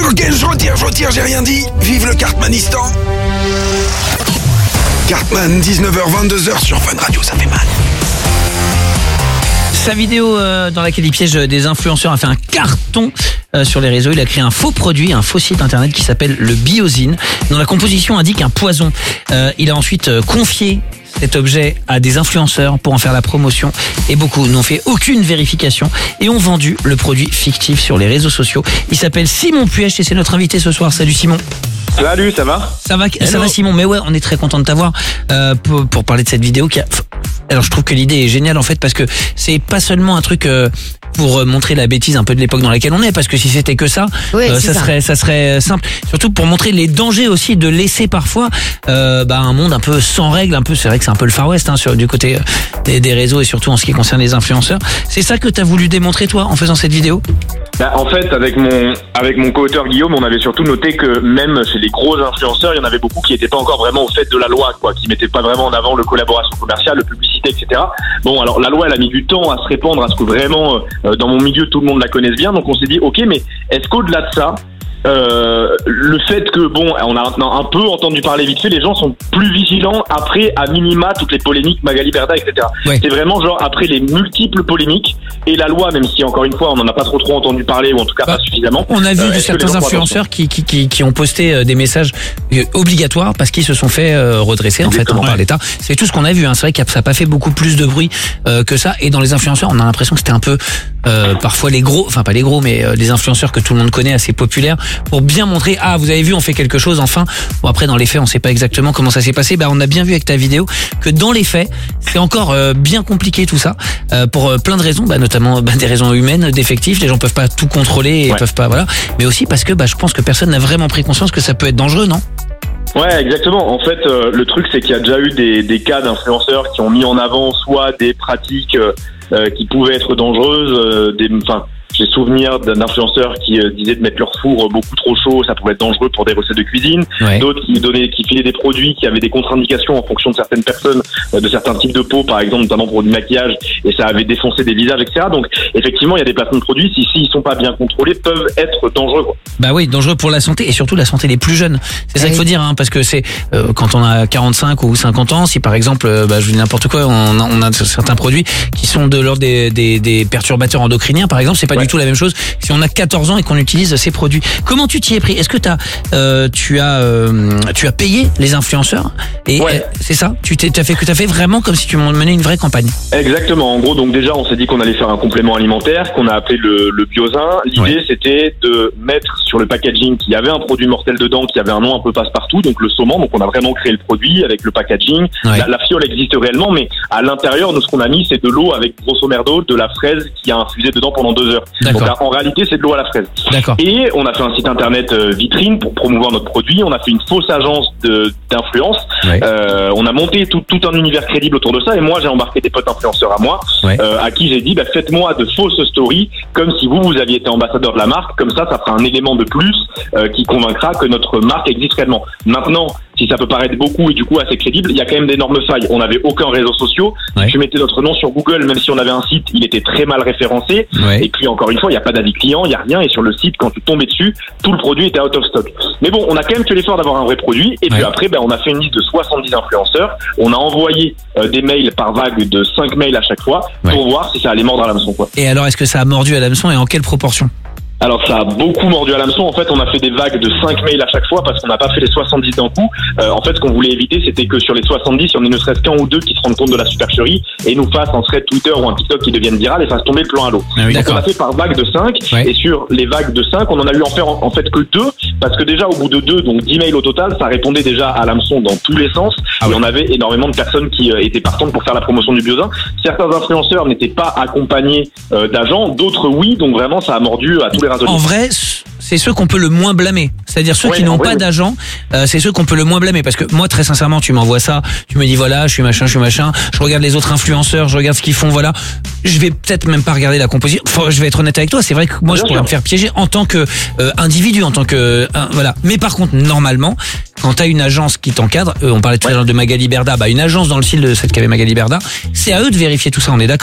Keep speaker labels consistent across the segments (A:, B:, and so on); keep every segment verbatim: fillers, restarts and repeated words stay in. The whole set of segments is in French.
A: ok, je retire, je retire, j'ai rien dit. Vive le Cartmanistan. Cartman, dix-neuf heures vingt-deux heures sur Fun Radio, ça fait mal.
B: Sa vidéo euh, dans laquelle il piège des influenceurs a fait un carton euh, sur les réseaux. Il a créé un faux produit, un faux site internet qui s'appelle le Biosine, dont la composition indique un poison. Euh, il a ensuite euh, confié cet objet à des influenceurs pour en faire la promotion et beaucoup n'ont fait aucune vérification et ont vendu le produit fictif sur les réseaux sociaux. Il s'appelle Simon Puech et c'est notre invité ce soir. Salut Simon.
C: Salut, ça va ?
B: Ça va, ça va Simon, mais ouais, on est très content de t'avoir euh, pour, pour parler de cette vidéo qui a... Alors je trouve que l'idée est géniale en fait parce que c'est pas seulement un truc euh, pour montrer la bêtise un peu de l'époque dans laquelle on est, parce que si c'était que ça,
D: oui,
B: euh, ça,
D: ça
B: serait ça serait simple. Surtout pour montrer les dangers aussi de laisser parfois euh, bah, un monde un peu sans règles, un peu. C'est vrai que c'est un peu le Far West hein, sur du côté des, des réseaux et surtout en ce qui concerne les influenceurs. C'est ça que t'as voulu démontrer toi en faisant cette vidéo ?
C: Bah, en fait, avec mon avec mon co-auteur Guillaume, on avait surtout noté que même chez les gros influenceurs, il y en avait beaucoup qui n'étaient pas encore vraiment au fait de la loi, quoi, qui mettaient pas vraiment en avant le collaboration commerciale, le publicité, et cetera. Bon, alors la loi, elle a mis du temps à se répandre, à ce que vraiment, euh, dans mon milieu, tout le monde la connaisse bien. Donc on s'est dit, ok, mais est-ce qu'au-delà de ça, Euh, le fait que, bon, on a un peu entendu parler vite fait, les gens sont plus vigilants après, à minima, toutes les polémiques, Magali Berda, et cetera.
B: Ouais.
C: C'est vraiment genre après les multiples polémiques et la loi, même si encore une fois, on n'en a pas trop trop entendu parler, ou en tout cas
B: bah,
C: pas suffisamment.
B: On a vu
C: euh,
B: certains influenceurs qui, qui, qui, qui ont posté des messages obligatoires parce qu'ils se sont fait redresser en fait
C: Exactement.
B: par l'État. C'est tout ce qu'on a vu. Hein. C'est vrai que ça n'a pas fait beaucoup plus de bruit euh, que ça. Et dans les influenceurs, on a l'impression que c'était un peu euh, parfois les gros, enfin pas les gros, mais euh, les influenceurs que tout le monde connaît, assez populaires, pour bien montrer, ah vous avez vu, on fait quelque chose enfin. Bon après dans les faits on sait pas exactement comment ça s'est passé. Bah on a bien vu avec ta vidéo que dans les faits c'est encore euh, bien compliqué tout ça euh, pour euh, plein de raisons, bah, notamment bah, des raisons humaines, d'effectifs, les gens peuvent pas tout contrôler et
C: Ouais.
B: peuvent pas, voilà, mais aussi parce que bah je pense que personne n'a vraiment pris conscience que ça peut être dangereux, non ?
C: Ouais, exactement. En fait, euh, le truc, c'est qu'il y a déjà eu des, des cas d'influenceurs qui ont mis en avant soit des pratiques euh, euh, qui pouvaient être dangereuses, euh, des, enfin, j'ai souvenir d'un influenceur qui euh, disait de mettre leur four beaucoup trop chaud, ça pouvait être dangereux pour des recettes de cuisine.
B: Ouais.
C: D'autres qui donnaient, qui filaient des produits qui avaient des contre-indications en fonction de certaines personnes, euh, de certains types de peau, par exemple, notamment pour du maquillage, et ça avait défoncé des visages, et cetera. Donc, effectivement, il y a des placements de produits, si s'ils sont pas bien contrôlés, peuvent être dangereux, quoi.
B: Bah oui, dangereux pour la santé et surtout la santé des plus jeunes. C'est ça
D: Oui.
B: qu'il faut dire, hein, parce que c'est euh, quand on a quarante-cinq ou cinquante ans, si par exemple, euh, bah, je vous dis n'importe quoi, on a, on a certains produits qui sont de l'ordre des, des, des perturbateurs endocriniens, par exemple, c'est pas
C: Ouais.
B: du tout la même chose si on a quatorze ans et qu'on utilise ces produits. Comment tu t'y es pris ? Est-ce que t'as, euh, tu as, euh, tu as payé les influenceurs ? Et
C: Ouais.
B: euh, c'est ça ? Tu t'es, t'as fait que t'as fait vraiment comme si tu menais une vraie campagne.
C: Exactement. En gros, donc déjà, on s'est dit qu'on allait faire un complément alimentaire qu'on a appelé le, le Biosine. L'idée,
B: Ouais.
C: c'était de mettre sur le packaging qu'il y avait un produit mortel dedans, qui avait un nom un peu passe-partout, donc le saumon. Donc, on a vraiment créé le produit avec le packaging.
B: Ouais.
C: La, la fiole existe réellement, mais à l'intérieur, nous, ce qu'on a mis, c'est de l'eau avec grosso merdo de la fraise qui a infusé dedans pendant deux heures.
B: D'accord.
C: Donc, là, en réalité, c'est de l'eau à la fraise.
B: D'accord.
C: Et on a fait un site internet euh, vitrine pour promouvoir notre produit. On a fait une fausse agence de, d'influence.
B: Ouais.
C: Euh, on a monté tout, tout un univers crédible autour de ça. Et moi, j'ai embarqué des potes influenceurs à moi,
B: Ouais.
C: euh, à qui j'ai dit, bah, faites-moi de fausses stories, comme si vous, vous aviez été ambassadeur de la marque. Comme ça, ça fera un élément de plus euh, qui convaincra que notre marque existe réellement. Maintenant, si ça peut paraître beaucoup et du coup assez crédible, il y a quand même d'énormes failles. On n'avait aucun réseau social.
B: Ouais.
C: Si tu mettais notre nom sur Google, même si on avait un site, il était très mal référencé.
B: Ouais.
C: Et puis encore une fois, il n'y a pas d'avis client, il n'y a rien. Et sur le site, quand tu tombais dessus, tout le produit était out of stock. Mais bon, on a quand même fait l'effort d'avoir un vrai produit. Et puis
B: Ouais.
C: après, ben, on a fait une liste de soixante-dix influenceurs. On a envoyé euh, des mails par vague de cinq mails à chaque fois pour
B: Ouais.
C: voir si ça allait mordre à l'hameçon, quoi.
B: Et alors, est-ce que ça a mordu à l'hameçon et en quelle proportion ?
C: Alors ça a beaucoup mordu à l'hameçon. En fait, on a fait des vagues de cinq mails à chaque fois parce qu'on n'a pas fait les soixante-dix d'un coup. Euh, en fait, ce qu'on voulait éviter, c'était que sur les soixante-dix, il y en ait ne serait-ce qu'un ou deux qui se rendent compte de la supercherie et nous fassent un thread Twitter ou un TikTok qui devienne viral et fasse tomber le plan à l'eau.
B: Ah oui,
C: Donc on
B: d'accord.
C: a fait par vague de cinq.
B: Ouais.
C: Et sur les vagues de cinq, on en a eu en faire en, en fait que deux parce que déjà au bout de deux, donc dix mails au total, ça répondait déjà à l'hameçon dans tous les sens.
B: Ah
C: et
B: ouais.
C: on avait énormément de personnes qui euh, étaient partantes pour faire la promotion du Biosine. Certains influenceurs n'étaient pas accompagnés euh, d'agents, d'autres oui. Donc vraiment, ça a mordu à tous les râteliers.
B: En vrai, c'est ceux qu'on peut le moins blâmer. C'est-à-dire ceux
C: Ouais,
B: qui n'ont
C: en vrai,
B: pas
C: oui.
B: d'agent, euh, c'est ceux qu'on peut le moins blâmer. Parce que moi, très sincèrement, tu m'envoies ça, tu me dis voilà, je suis machin, je suis machin, je regarde les autres influenceurs, je regarde ce qu'ils font, voilà. Je vais peut-être même pas regarder la composition. Enfin, je vais être honnête avec toi, c'est vrai que moi,
C: Bien
B: je pourrais
C: sûr.
B: me faire piéger en tant que euh, individu, en tant que euh, voilà. Mais par contre, normalement, quand t'as une agence qui t'encadre, euh, on parlait tout à l'heure de Magali Berda, bah une agence dans le style de celle qu'avait Magali Berda, c'est à eux de vérifier tout ça. On est d'accord, hein?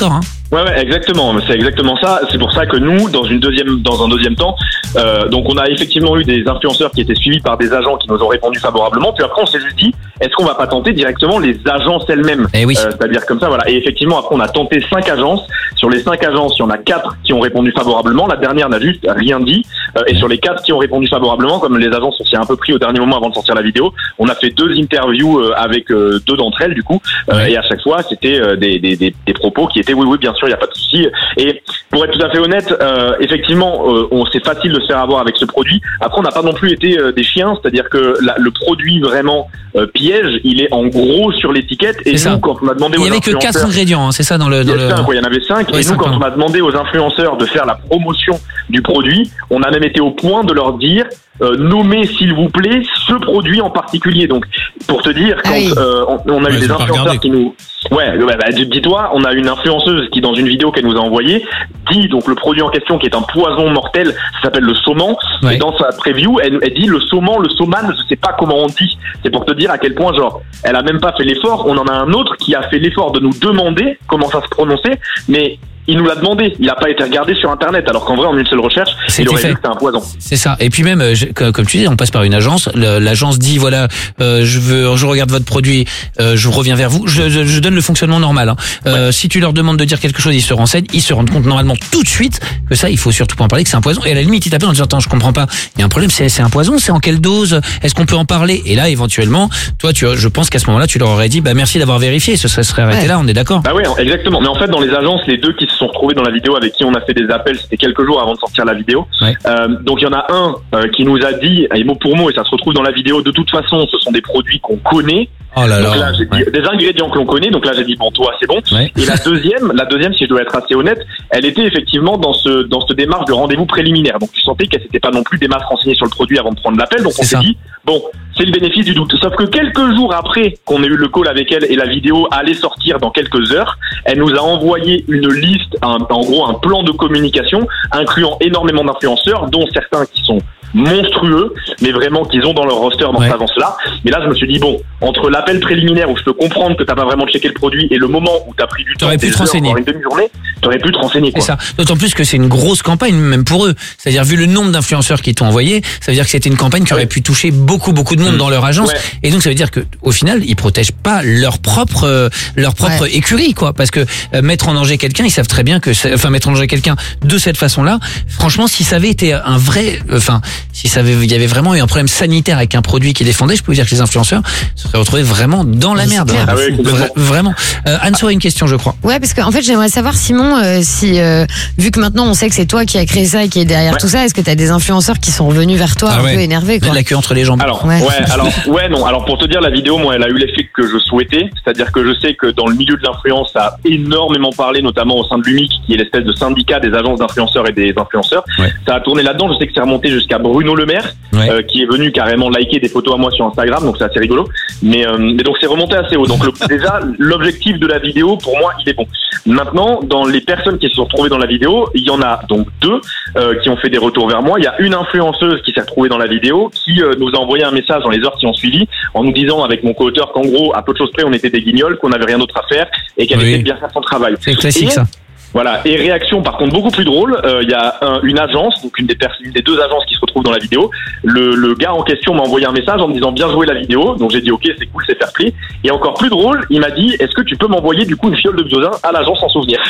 C: Ouais, ouais, exactement. C'est exactement ça. C'est pour ça que nous, dans une deuxième, dans un deuxième temps, euh, donc on a effectivement eu des influenceurs qui étaient suivis par des agents qui nous ont répondu favorablement. Puis après, on s'est juste dit, est-ce qu'on va pas tenter directement les agences elles-mêmes?
B: Eh oui.
C: euh, C'est-à-dire comme ça, voilà. Et effectivement, après, on a tenté cinq agences. Sur les cinq agences, il y en a quatre qui ont répondu favorablement. La dernière n'a juste rien dit. Euh, et sur les quatre qui ont répondu favorablement, comme les agences ont s'est un peu pris au dernier moment avant de sortir la vidéo, on a fait deux interviews euh, avec euh, deux d'entre elles, du coup. Euh,
B: Ouais.
C: Et à chaque fois, c'était euh, des, des, des, des propos qui étaient oui, oui, bien sûr, il n'y a pas de souci. Et pour être tout à fait honnête, euh, effectivement, euh, on c'est facile de se faire avoir avec ce produit. Après, on n'a pas non plus été euh, des chiens, c'est-à-dire que la, le produit vraiment euh, piège, il est en gros sur l'étiquette. Et
B: C'est
C: nous,
B: ça.
C: quand on a demandé
B: Il
C: aux
B: y avait que quatre
C: influenceurs,
B: ingrédients, hein, c'est ça dans le.
C: il
B: Dans
C: y, a
B: le...
C: cinq, ouais, il y en avait cinq.
B: Ouais,
C: et nous, quand
B: cinq,
C: on a demandé aux influenceurs de faire la promotion du produit, on a même été au point de leur dire euh, nommez s'il vous plaît ce produit en particulier. Donc, pour te dire, quand
D: Ah oui.
C: euh, on, on a
E: Ouais,
C: eu des
E: ils ont pas
C: influenceurs
E: regardé.
C: qui nous... Ouais, ouais, bah, dis-toi, on a une influenceuse qui, dans une vidéo qu'elle nous a envoyée, dit donc le produit en question qui est un poison mortel, ça s'appelle le saumon.
B: Ouais.
C: Et dans sa preview, elle, elle dit le saumon, le sauman, je sais pas comment on dit. C'est pour te dire à quel point, genre, elle a même pas fait l'effort. On en a un autre qui a fait l'effort de nous demander comment ça se prononçait, mais il nous l'a demandé. Il n'a pas été regardé sur Internet, alors qu'en vrai, en une seule recherche,
B: C'était
C: il aurait
B: fait.
C: vu que c'était un poison.
B: C'est ça. Et puis même, euh, je- co- comme tu dis, on passe par une agence. Le- L'agence dit voilà, euh, je veux, je regarde votre produit, euh, je reviens vers vous. Je, je, je donne le fonctionnement normal. Hein. Euh, Si tu leur demandes de dire quelque chose, ils se renseignent, ils se rendent compte normalement tout de suite que ça, il faut surtout pas en parler, que c'est un poison. Et à la limite, ils t'appellent en disant attends, je comprends pas. Il y a un problème, c'est c'est un poison, c'est en quelle dose? Est-ce qu'on peut en parler? Et là, éventuellement, toi, tu, je pense qu'à ce moment-là, tu leur aurais dit bah merci d'avoir vérifié. Ce serait, serait arrêté
D: Ouais.
B: là, on est d'accord.
C: Bah oui, exactement. Mais en fait, dans les agences, les deux qui se sont retrouvés dans la vidéo avec qui on a fait des appels, c'était quelques jours avant de sortir la vidéo.
B: Ouais.
C: Euh, donc il y en a un euh, qui nous a dit, et mot pour mot, et ça se retrouve dans la vidéo, de toute façon, ce sont des produits qu'on connaît.
B: Oh là
C: Donc
B: là.
C: là, j'ai dit
B: Ouais.
C: des ingrédients que l'on connaît. Donc là, j'ai dit bon, toi, c'est bon.
B: Ouais.
C: Et la deuxième, la deuxième, si je dois être assez honnête, elle était effectivement dans ce dans cette démarche de rendez-vous préliminaire. Donc tu sentais qu'elle s'était pas non plus des masses renseignées sur le produit avant de prendre l'appel. Donc on
B: C'est
C: s'est
B: ça.
C: dit bon, c'est le bénéfice du doute. Sauf que quelques jours après qu'on ait eu le call avec elle et la vidéo allait sortir dans quelques heures, elle nous a envoyé une liste, un, en gros un plan de communication incluant énormément d'influenceurs, dont certains qui sont monstrueux, mais vraiment qu'ils ont dans leur roster dans
B: Ouais.
C: cette avance-là. Mais là, je me suis dit, bon, entre l'appel préliminaire où je peux comprendre que t'as pas vraiment checké le produit et le moment où t'as pris du temps,
B: T'aurais pu
C: des
B: te
C: heures,
B: renseigner.
C: voire une demi-journée, t'aurais pu te renseigner,
B: C'est
C: quoi.
B: ça. D'autant plus que c'est une grosse campagne, même pour eux. C'est-à-dire, vu le nombre d'influenceurs qui t'ont envoyé, ça veut dire que c'était une campagne qui aurait
C: Ouais.
B: pu toucher beaucoup, beaucoup de monde
C: Mmh.
B: dans leur agence.
C: Ouais.
B: Et donc, ça veut dire que, au final, ils protègent pas leur propre, euh, leur propre
D: Ouais.
B: écurie, quoi. Parce que euh, mettre en danger quelqu'un, ils savent très bien que, c'est- enfin, mettre en danger quelqu'un de cette façon-là, franchement, si ça avait été un vrai, enfin, si ça avait, il y avait vraiment eu un problème sanitaire avec un produit qui défendait, je peux vous dire que les influenceurs se seraient retrouvés vraiment dans la
D: Mais c'est
B: merde.
D: clair.
C: Ah oui, complètement.
B: Vra- vraiment. Euh, Anne-Sophie a une question, je crois.
D: Ouais, parce qu'en fait, j'aimerais savoir, Simon, euh, si, euh, vu que maintenant on sait que c'est toi qui as créé ça et qui est derrière
C: Ouais.
D: tout ça, est-ce que tu as des influenceurs qui sont revenus vers toi
E: Ah
D: un
E: ouais.
D: peu énervés, quoi?
B: La queue entre les jambes.
C: Alors,
D: Ouais.
C: ouais. alors, ouais, non. Alors, pour te dire, la vidéo, moi, elle a eu l'effet que je souhaitais. C'est-à-dire que je sais que dans le milieu de l'influence, ça a énormément parlé, notamment au sein de l'U M I C, qui est l'espèce de syndicat des agences d'influenceurs et des influenceurs.
B: Ouais.
C: Ça a tourné là-dedans. Je sais que c'est remonté jusqu'à Bruno Le Maire,
B: Ouais.
C: euh, qui est venu carrément liker des photos à moi sur Instagram. Donc, c'est assez rigolo. Mais, euh, mais donc, c'est remonté assez haut. Donc, le- déjà, l'objectif de la vidéo, pour moi, il est bon. Maintenant, dans les personnes qui se sont retrouvées dans la vidéo, il y en a donc deux euh, qui ont fait des retours vers moi. Il y a une influenceuse qui s'est retrouvée dans la vidéo, qui euh, nous a envoyé un message dans les heures qui ont suivi, en nous disant avec mon co-auteur qu'en gros, à peu de choses près, on était des guignols, qu'on n'avait rien d'autre à faire et qu'elle
B: Oui.
C: essayait de bien faire son travail.
B: C'est classique,
C: Et-
B: ça.
C: Voilà. Et réaction, par contre, beaucoup plus drôle. euh, Il y a un- une agence, donc une des, pers- une des deux agences qui se retrouvent dans la vidéo. Le, le gars en question m'a envoyé un message en me disant bien joué la vidéo. Donc j'ai dit ok, c'est cool, c'est fair play. Et encore plus drôle, il m'a dit est-ce que tu peux m'envoyer du coup une fiole de biodin à l'agence en souvenir.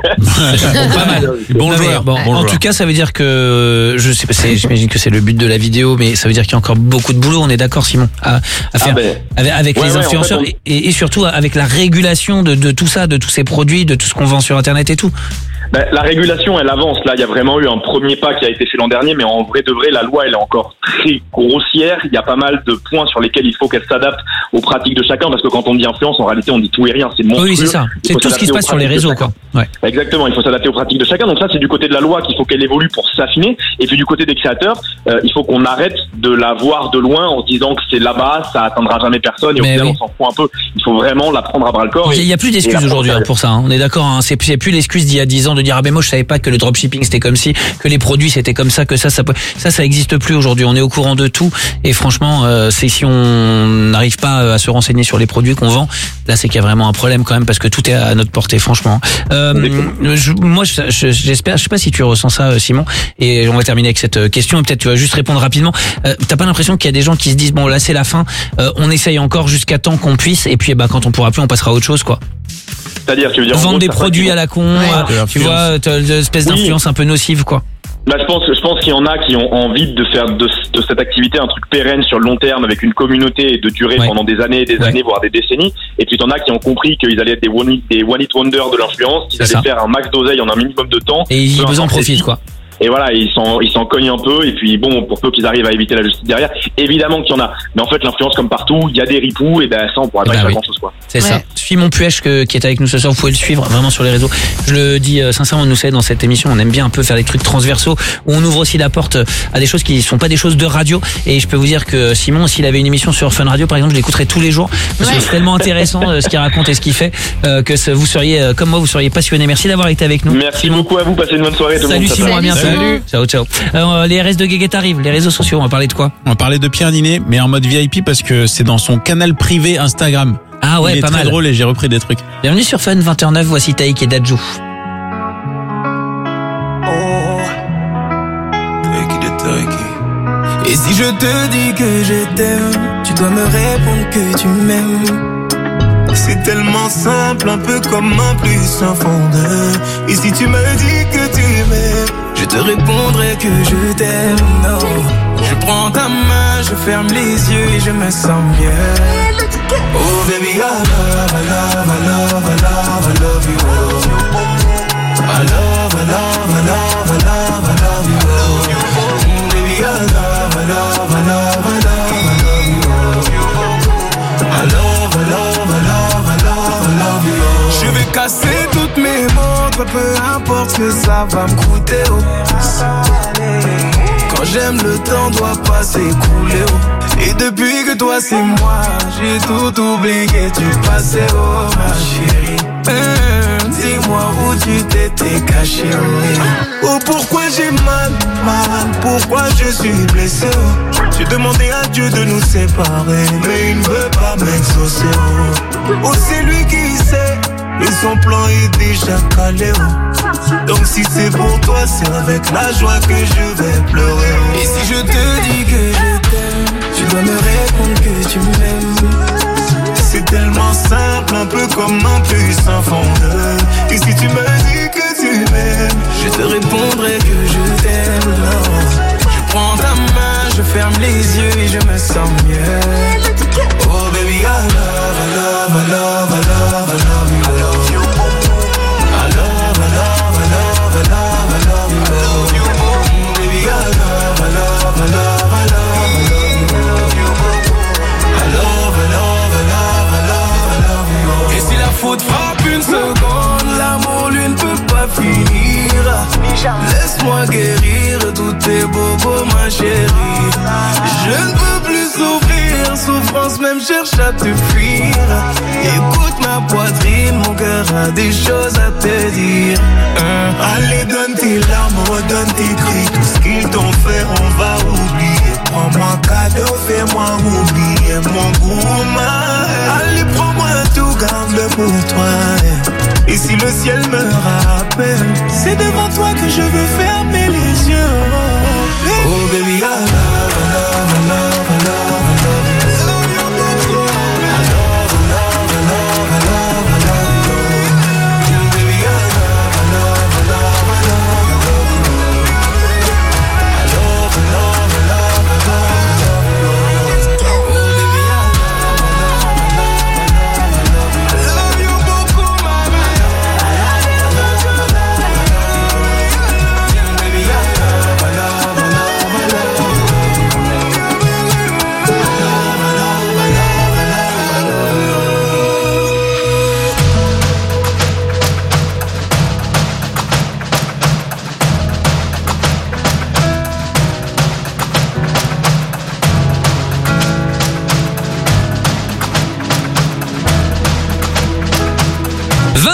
B: Pas mal.
E: Bon
B: Non, mais,
E: joueur.
B: bon,
E: Bon
B: en
E: joueur.
B: tout cas, ça veut dire que je sais pas, c'est- j'imagine que c'est le but de la vidéo, mais ça veut dire qu'il y a encore beaucoup de boulot. On est d'accord, Simon, à, à faire
C: Ah ben,
B: avec, avec
C: ouais,
B: les
C: ouais, en
B: influenceurs
C: fait,
B: et, et surtout avec la régulation de, de tout ça, de tous ces produits, de tout ce qu'on vend sur Internet et tout.
C: Ben, la régulation, elle avance. Là, il y a vraiment eu un premier pas qui a été fait l'an dernier, mais en vrai de vrai, la loi, elle est encore très grossière. Il y a pas mal de points sur lesquels il faut qu'elle s'adapte aux pratiques de chacun, parce que quand on dit influence, en réalité, on dit tout et rien. C'est monstrueux.
B: Oui, c'est ça.
C: Il
B: C'est
C: faut
B: tout ce qui
C: s'adapter
B: se
C: aux
B: passe sur les
C: pratiques de
B: réseaux,
C: chacun.
B: quoi. Ouais.
C: Exactement, il faut s'adapter aux pratiques de chacun. Donc ça, c'est du côté de la loi qu'il faut qu'elle évolue pour s'affiner. Et puis du côté des créateurs, euh, il faut qu'on arrête de la voir de loin en se disant que c'est là-bas, ça atteindra jamais personne. Et au
B: Mais
C: final,
B: oui.
C: on s'en fout un peu. Il faut vraiment la prendre à bras le corps.
B: Il n'y a plus d'excuses aujourd'hui hein, pour ça. hein. On est d'accord. Hein. C'est c'est plus l'excuse d'il y a dix ans de dire ah ben moi je savais pas que le dropshipping c'était comme si, que les produits c'était comme ça, que ça ça ça ça existe plus aujourd'hui. On est au courant de tout et franchement euh, c'est si on n'arrive pas à se renseigner sur les produits qu'on vend, là c'est qu'il y a vraiment un problème quand même parce que tout est à notre portée franchement. Euh, je, moi je, je, j'espère, je sais pas si tu ressens ça Simon, et on va terminer avec cette question et peut-être tu vas juste répondre rapidement. Euh, t'as pas l'impression qu'il y a des gens qui se disent bon là c'est la fin, euh, on essaye encore jusqu'à temps qu'on puisse et puis bah quand on pourra plus on passera à autre chose quoi.
C: C'est-à-dire, tu veux dire
B: vendre des produits à la con, ouais. euh, tu vois, t'as une espèce oui. d'influence un peu nocive quoi.
C: Bah, je pense, je pense qu'il y en a qui ont envie de faire de, de cette activité un truc pérenne sur le long terme avec une communauté et de durer ouais. pendant des années, des ouais. années, voire des décennies. Et puis t'en as qui ont compris qu'ils allaient être des one hit, des one hit wonders de l'influence, qu'ils allaient faire un max d'oseille en un minimum de temps.
B: Et ils en profitent quoi.
C: Et voilà, ils s'en, ils s'en cognent un peu, et puis bon, pour peu qu'ils arrivent à éviter la justice derrière, évidemment qu'il y en a. Mais en fait, l'influence, comme partout, il y a des ripoux, et ben ça, on pourra pas bah faire oui. grand chose, quoi.
B: C'est ouais. ça. Simon Puech, que, qui est avec nous ce soir, vous pouvez le suivre vraiment sur les réseaux. Je le dis euh, sincèrement, nous savez, dans cette émission, on aime bien un peu faire des trucs transversaux, où on ouvre aussi la porte à des choses qui sont pas des choses de radio. Et je peux vous dire que Simon, s'il avait une émission sur Fun Radio, par exemple, je l'écouterais tous les jours. Parce que ouais. c'est tellement intéressant euh, ce qu'il raconte et ce qu'il fait, euh, que ce, vous seriez, euh, comme moi, vous seriez passionné. Merci d'avoir été avec nous.
C: Merci Simon. beaucoup à vous, passez une bonne soirée tout le monde.
B: Salut Simon, à bientôt.
E: Salut.
B: Ciao, ciao. Euh, les R S de Guéguette arrivent, les réseaux sociaux, on va parler de quoi?
E: On va parler de Pierre Ninet, mais en mode V I P parce que c'est dans son canal privé Instagram.
B: Ah ouais,
E: Il est
B: pas
E: très
B: mal.
E: drôle et j'ai repris des trucs.
B: Bienvenue sur Fun, vingt heures neuf, voici Taïk et Dadju.
F: Et si je te dis que je t'aime, tu dois me répondre que tu m'aimes. C'est tellement simple, un peu comme un plus un fondeur. Et si tu me dis que tu m'aimes, je te répondrai que je t'aime. Non, je prends ta main, je ferme les yeux et je me sens mieux. Oh baby, I love, I love, I love, I love, I love you. I love, I love, I love, I love, I love you. Baby, I love, I love, I love, I love, I love you. I love, I love, I love, I love, I love you. Je vais casser toutes mes montres, peu importe ce que ça va me coûter. Oh. Quand j'aime, le temps doit pas s'écouler. Oh. Et depuis que toi c'est moi, j'ai tout oublié, tu passais, oh ma chérie. Mmh, dis-moi où tu t'étais caché. Oh, oh pourquoi j'ai mal, mal, pourquoi je suis blessé. Oh. J'ai demandé à Dieu de nous séparer, mais il ne veut pas m'exaucer. Oh, oh c'est lui qui sait, et son plan est déjà calé. Oh. Donc si c'est pour toi, c'est avec la joie que je vais pleurer. Oh. Et si je te dis que je t'aime, tu dois me répondre que tu m'aimes. C'est tellement simple, un peu comme un puissant fondeur. Et si tu me dis que tu m'aimes, je te répondrai que je t'aime. Non. Je prends ta main, je ferme les yeux et je me sens mieux. Oh baby, I love, I love, I love, I love, I love you. I love you. I love, I love, I love, I love, I love you. Baby, I love, I love, I love, I love, I love you. I love, I love, I love, I love, I love you. Et si la faute frappe une seconde, l'amour lui ne peut pas finir. Laisse-moi guérir tous tes bobos, ma chérie. Je ne peux plus souffrir, souffrance même cherche à te fuir. Écoute ma poitrine, mon cœur a des choses à te dire. hein. Allez donne tes larmes, redonne tes cris. Tout ce qu'ils t'ont fait on va oublier. Prends-moi cadeau, fais-moi oublier mon gourmand. Allez prends-moi tout, garde-le pour toi. Et si le ciel me rappelle, c'est devant toi que je veux fermer les yeux. Oh baby, I love, I love, I love, I love, I love you. I love, I love, I love, I love, I love you. Baby, I love, I love, I love, I love, I love you. I love, I love, I love, I love, I love you. Oh baby, I love, I love, I love, I love, I love you. I love you beaucoup, mama. I love, I love, I love, I love, I love you.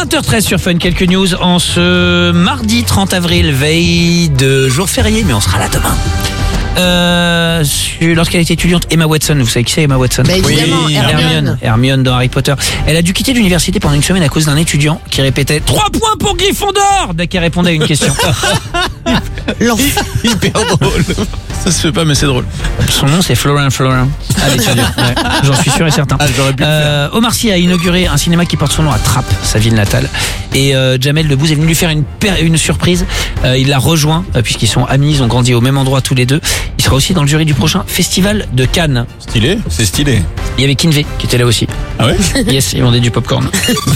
B: vingt heures treize sur Fun, quelques news en ce mardi trente avril, veille de jour férié, mais on sera là demain. Euh, sur- lorsqu'elle était étudiante, Emma Watson, vous savez qui c'est Emma Watson?
D: Bah, évidemment,
E: Oui,
D: Hermione.
B: Hermione, Hermione dans Harry Potter. Elle a dû quitter l'université pendant une semaine à cause d'un étudiant qui répétait trois points pour Gryffondor dès qu'elle répondait à une question.
D: L'enfant.
E: Hyper drôle. Ça se fait pas, mais c'est drôle.
B: Son nom c'est Florent Florent. À l'étudiant. Ouais, j'en suis sûr et certain.
E: Ah, j'aurais pu le faire.
B: Euh, Omar Sy a inauguré un cinéma qui porte son nom à Trappes, sa ville natale. Et euh, Jamel Debbouze est venu lui faire une, per- une surprise. Euh, il l'a rejoint, euh, puisqu'ils sont amis, ils ont grandi au même endroit tous les deux. Il sera aussi dans le jury du prochain festival de Cannes.
E: Stylé. C'est stylé.
B: Il y avait Kinvey qui était là aussi.
E: Ah ouais?
B: Yes, ils vendaient du popcorn.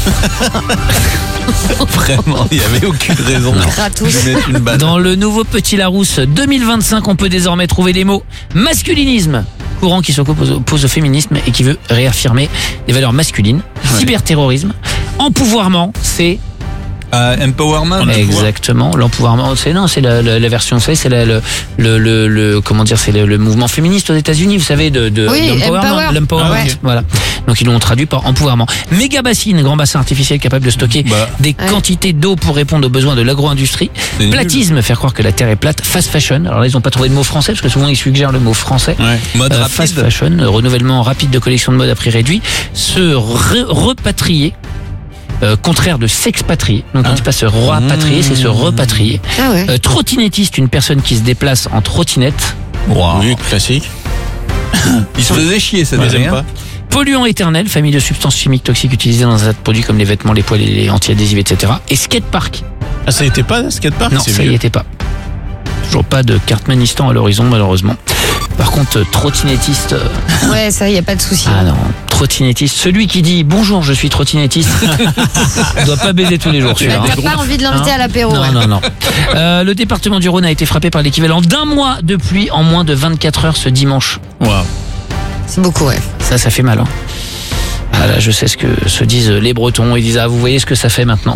E: Vraiment, il y avait aucune raison
D: Gratos.
E: de mettre une balle.
B: Dans le nouveau Petit Larousse deux mille vingt-cinq, on peut désormais trouver les mots masculinisme, courant qui s'oppose oppose au féminisme et qui veut réaffirmer des valeurs masculines, cyberterrorisme, empouvoirment, c'est
E: Euh, empowerment.
B: exactement l'empouvoirment. C'est non, c'est la, la, la version, vous savez, c'est la- le, le, le, le- comment dire, c'est le, le mouvement féministe aux États-Unis, vous savez, de, de
D: Oui,
B: l'empowerment,
D: empower.
B: l'empowerment,
D: Ah ouais.
B: voilà. Donc ils l'ont traduit par empouvoirment. Méga bassine, grand bassin artificiel capable de stocker
E: Bah.
B: des
D: Ouais.
B: quantités d'eau pour répondre aux besoins de l'agro-industrie.
E: C'est nul.
B: Platisme, faire croire que la Terre est plate. Fast fashion. Alors là, ils n'ont pas trouvé de mot français parce que souvent ils suggèrent le mot français.
E: Ouais. Mode
B: Euh,
E: rapide.
B: fast fashion, euh, renouvellement rapide de collection de mode à prix réduit, se re- repatrier, euh, contraire de s'expatrier. Donc on
E: Ah.
B: dit pas se rapatrier,
E: Mmh.
B: c'est se repatrier.
D: Ah ouais.
B: Euh, trottinettiste, une personne qui se déplace en trottinette.
E: Wow. Oui, classique. Il se faisait chier, ça
B: Ouais,
E: deuxième
B: j'aime
E: pas.
B: Polluant éternel, famille de substances chimiques toxiques utilisées dans un tas de produits comme les vêtements, les poils, les anti-adhésifs, et cetera. Et skatepark.
E: Ah, ça était pas skatepark?
B: Non,
E: c'est
B: ça y
E: vieux.
B: était pas. Toujours pas de Cartmanistan à l'horizon, malheureusement. Par contre, euh, trottinettiste. euh,
D: Ouais, ça, y a pas de souci.
B: Ah non, trottinettiste. Celui qui dit bonjour, je suis trottinettiste, doit pas baiser tous les jours, celui-là.
D: T'as
B: hein.
D: pas envie de l'inviter
B: Hein
D: à l'apéro.
B: Non,
D: ouais.
B: non, non. Euh, le département du Rhône a été frappé par l'équivalent d'un mois de pluie en moins de vingt-quatre heures ce dimanche.
E: Wow.
D: C'est beaucoup, ouais.
B: Ça, ça fait mal. Hein. Ah là, je sais ce que se disent les Bretons. Ils disent, ah, vous voyez ce que ça fait maintenant.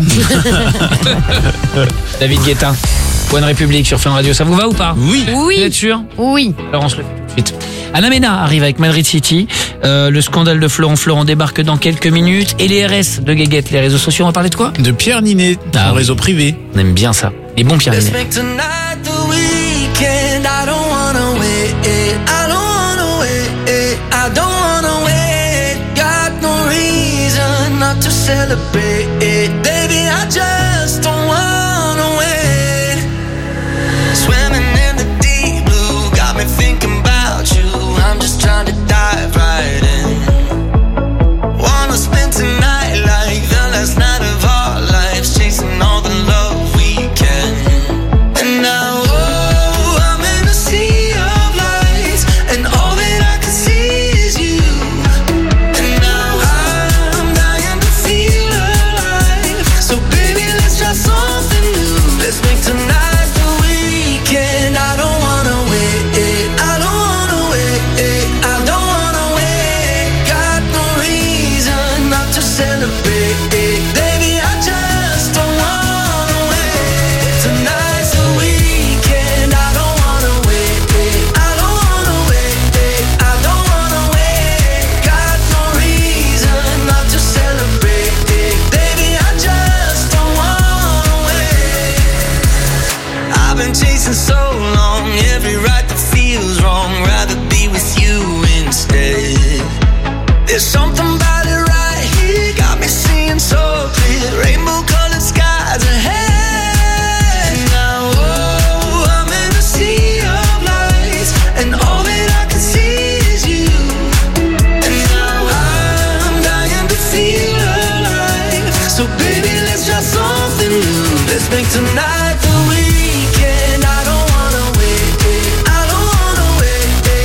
B: David Guetta, One République sur Fun Radio. Ça vous va ou pas?
E: Oui.
B: Vous
D: Oui,
B: êtes sûr?
D: oui.
B: Alors on se le fait tout de suite. Anna Mena arrive avec Madrid City. Euh, le scandale de Florent Florent débarque dans quelques minutes. Et les R S de Guéguette, les réseaux sociaux, on va parler de quoi?
E: De Pierre Ninet,
B: Ah
E: en
B: oui.
E: réseau privé.
B: On aime bien ça. Les bons Pierre Ninet.
F: make tonight the weekend. I don't wanna wait. I don't wanna wait. I don't wanna wait. Got no reason not to celebrate. Baby, I just don't wanna wait. Swimming in the deep blue got me thinking about you. I'm just trying to dive right in. Wanna spend tonight like the last night of our lives, chasing all the love we can. And now, oh, I'm in a sea of lights, and all that I can see is you. And now I'm dying to feel alive. So baby, let's try something new. Let's make tonight the weekend. I don't wanna wait. I don't wanna wait. I don't wanna wait. Got no reason not to celebrate. Baby, I just don't wanna wait. Tonight's the weekend. I don't wanna wait. I don't wanna wait. I don't wanna wait. Got no reason not to celebrate. Baby, I just don't wanna wait. I've been chasing so long, every right that feels wrong. Rather be with you instead. There's something about it right here, got me seeing so clear. Rainbow colored skies ahead. Now, oh, I'm in a sea of lights, and all that I can see is you. And now I'm dying to feel alive. So baby, let's try something new. Let's make tonight the weekend. I don't wanna wait. I don't wanna wait.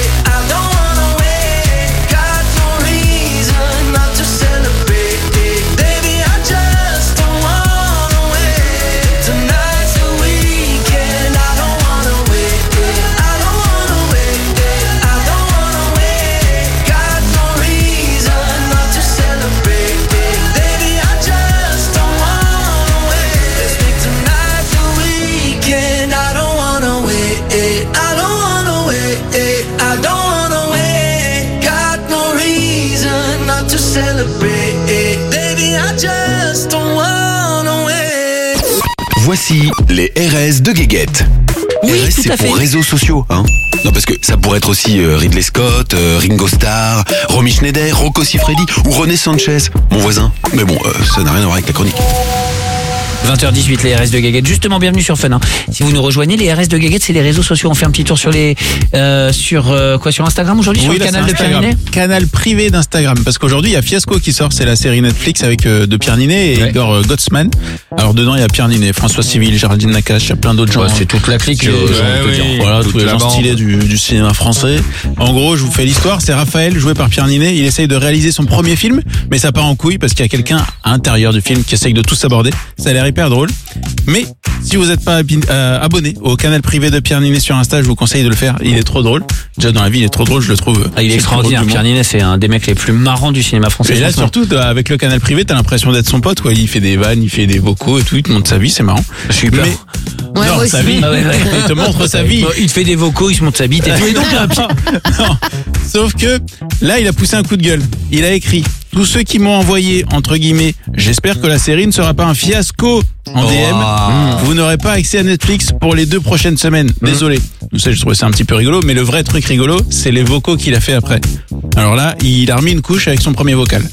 A: Voici les R S de Guéguette.
B: Oui,
A: R S,
B: tout
A: c'est
B: à fait.
A: pour réseaux sociaux, hein. Non, parce que ça pourrait être aussi euh, Ridley Scott, euh, Ringo Starr, Romy Schneider, Rocco Siffredi ou René Sanchez, mon voisin. Mais bon, euh, ça n'a rien à voir avec la chronique.
B: vingt heures dix-huit, les R S de Guéguette. Justement, bienvenue sur Fun. Hein. Si vous nous rejoignez, les R S de Guéguette, c'est les réseaux sociaux. On fait un petit tour sur les euh, sur euh, quoi sur Instagram aujourd'hui,
E: Oui,
B: sur
E: là,
B: le canal
E: c'est
B: de Pierre
E: Instagram.
B: Ninet.
E: Canal privé d'Instagram. Parce qu'aujourd'hui, il y a Fiasco qui sort. C'est la série Netflix avec euh, de Pierre Ninet et
B: Ouais.
E: Igor euh, Gottsman. Alors, dedans, il y a Pierre Ninet, François Civil, Géraldine Nakache, il y a plein d'autres gens.
B: Ouais, c'est toute la clique,
E: Stylés,
B: euh, j'ai envie de te
E: ouais,
B: dire.
E: oui. Voilà,
G: Toute
E: tous les
G: la
E: gens
G: bande.
E: stylés du, du cinéma français. En gros, je vous fais l'histoire. C'est Raphaël, joué par Pierre Ninet. Il essaye de réaliser son premier film, mais ça part en couille parce qu'il y a quelqu'un à l'intérieur du film qui essaye de tout s'aborder. Ça a l'air hyper drôle. Mais si vous n'êtes pas habi- euh, abonné au canal privé de Pierre Ninet sur Insta, je vous conseille de le faire. Il est trop drôle. Déjà dans la vie, il est trop drôle, je le trouve.
B: Ah, il est
E: C'est le plus drôle
B: extraordinaire.
E: du
B: Pierre
E: monde.
B: Ninet, c'est un des mecs les plus marrants du cinéma français.
E: Et là,
B: franchement.
E: surtout, avec le canal privé, t'as l'impression d'être son pote, quoi. Il fait des vannes, il fait des vocaux et tout, il te montre sa vie, c'est marrant.
B: Super.
E: Mais,
D: Ouais,
E: non,
D: moi
E: sa
D: aussi.
E: vie.
B: Ah ouais, ouais.
E: Il te montre sa vie.
B: Il te fait des vocaux, il se monte sa bite et tout. Et donc, euh, Pierre-
E: Non. Sauf que, là, il a poussé un coup de gueule. Il a écrit, tous ceux qui m'ont envoyé, entre guillemets, j'espère que la série ne sera pas un fiasco en D M.
G: Oh.
E: Vous n'aurez pas accès à Netflix pour les deux prochaines semaines. Désolé. Vous savez, je trouvais ça un petit peu rigolo, mais le vrai truc rigolo, c'est les vocaux qu'il a fait après. Alors là, il a remis une couche avec son premier vocal.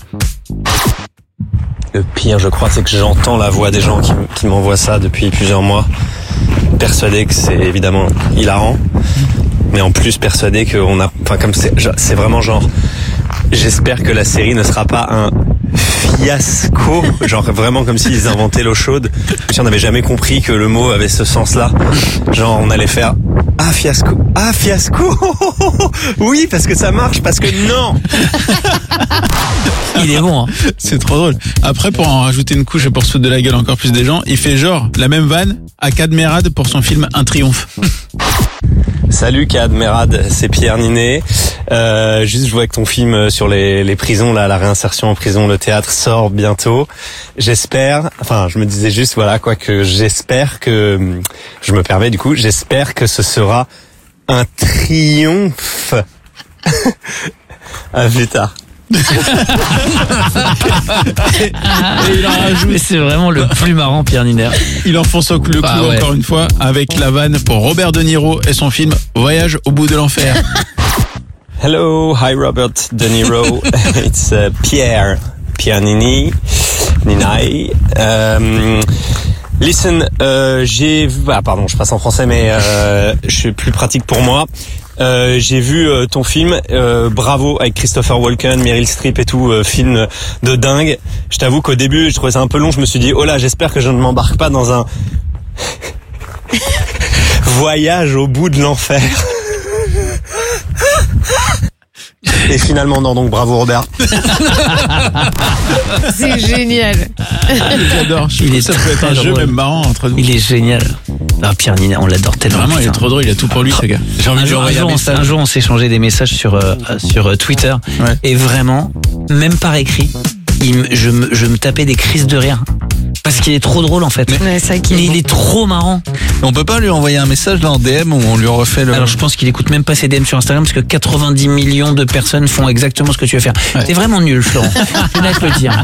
H: Le pire, je crois, c'est que j'entends la voix des gens qui, m- qui m'envoient ça depuis plusieurs mois. Persuadé que c'est évidemment hilarant, mais en plus persuadé qu'on a, enfin comme c'est, c'est vraiment genre, j'espère que la série ne sera pas un fiasco, genre vraiment comme s'ils inventaient l'eau chaude. Si on n'avait jamais compris que le mot avait ce sens-là, genre on allait faire ah fiasco, ah fiasco, oui parce que ça marche, parce que non.
B: il est bon. Hein.
E: C'est trop drôle. Après, pour en rajouter une couche et pour se foutre de la gueule encore plus des gens, il fait genre la même vanne à Cadmerade pour son film Un Triomphe.
H: Salut Kad Merad, c'est Pierre Ninet. Euh, juste, je vois que ton film sur les, les prisons, là, la réinsertion en prison, le théâtre sort bientôt. J'espère, enfin, je me disais juste, voilà, quoi, que j'espère que, je me permets du coup, j'espère que ce sera un triomphe. À plus tard.
E: Et il en rajoute,
B: Mais c'est vraiment le plus marrant, Pierre Ninet.
E: il enfonce le clou
B: Ah ouais.
E: encore une fois avec la vanne pour Robert De Niro et son film Voyage au bout de l'enfer.
H: Hello, hi Robert De Niro. It's uh, Pierre, Pierre Nini, Ninai. Um, listen, euh, j'ai vu, ah pardon, je passe en français, mais euh, je suis plus pratique pour moi. Euh, j'ai vu euh, ton film, euh, bravo, avec Christopher Walken, Meryl Streep et tout, euh, film de dingue. Je t'avoue qu'au début, je trouvais ça un peu long. Je me suis dit, oh là, j'espère que je ne m'embarque pas dans un voyage au bout de l'enfer. Et finalement, non, donc bravo Robert.
D: C'est génial.
E: J'adore. Je
B: Il
E: trouve
B: est
E: que ça peut être
B: très
E: un jeu
B: drôle.
E: même marrant entre nous.
B: Il est génial. Ah, Pierre Ninet, on l'adore tellement.
E: Vraiment, il est
B: putain.
E: trop drôle. Il a tout pour lui, ce gars. J'ai envie
B: Un
E: de lui
B: jour, un,
E: envoyer un
B: jour, on, s'est-
E: message.
B: un jour, on s'est échangé des messages sur euh, sur euh, Twitter
E: Ouais.
B: et vraiment, même par écrit, il me- je, me, je me tapais des crises de rire parce qu'il est trop drôle en fait.
D: Ouais, c'est vrai qu'il
B: Mais
D: est
B: il
D: bon.
B: est trop marrant.
G: On peut pas lui envoyer un message là en D M où on lui refait le.
B: Alors je pense qu'il écoute même pas ses D M sur Instagram parce que quatre-vingt-dix millions de personnes font exactement ce que tu veux faire.
E: Ouais.
B: T'es vraiment nul, Florent. Je vais te le dire.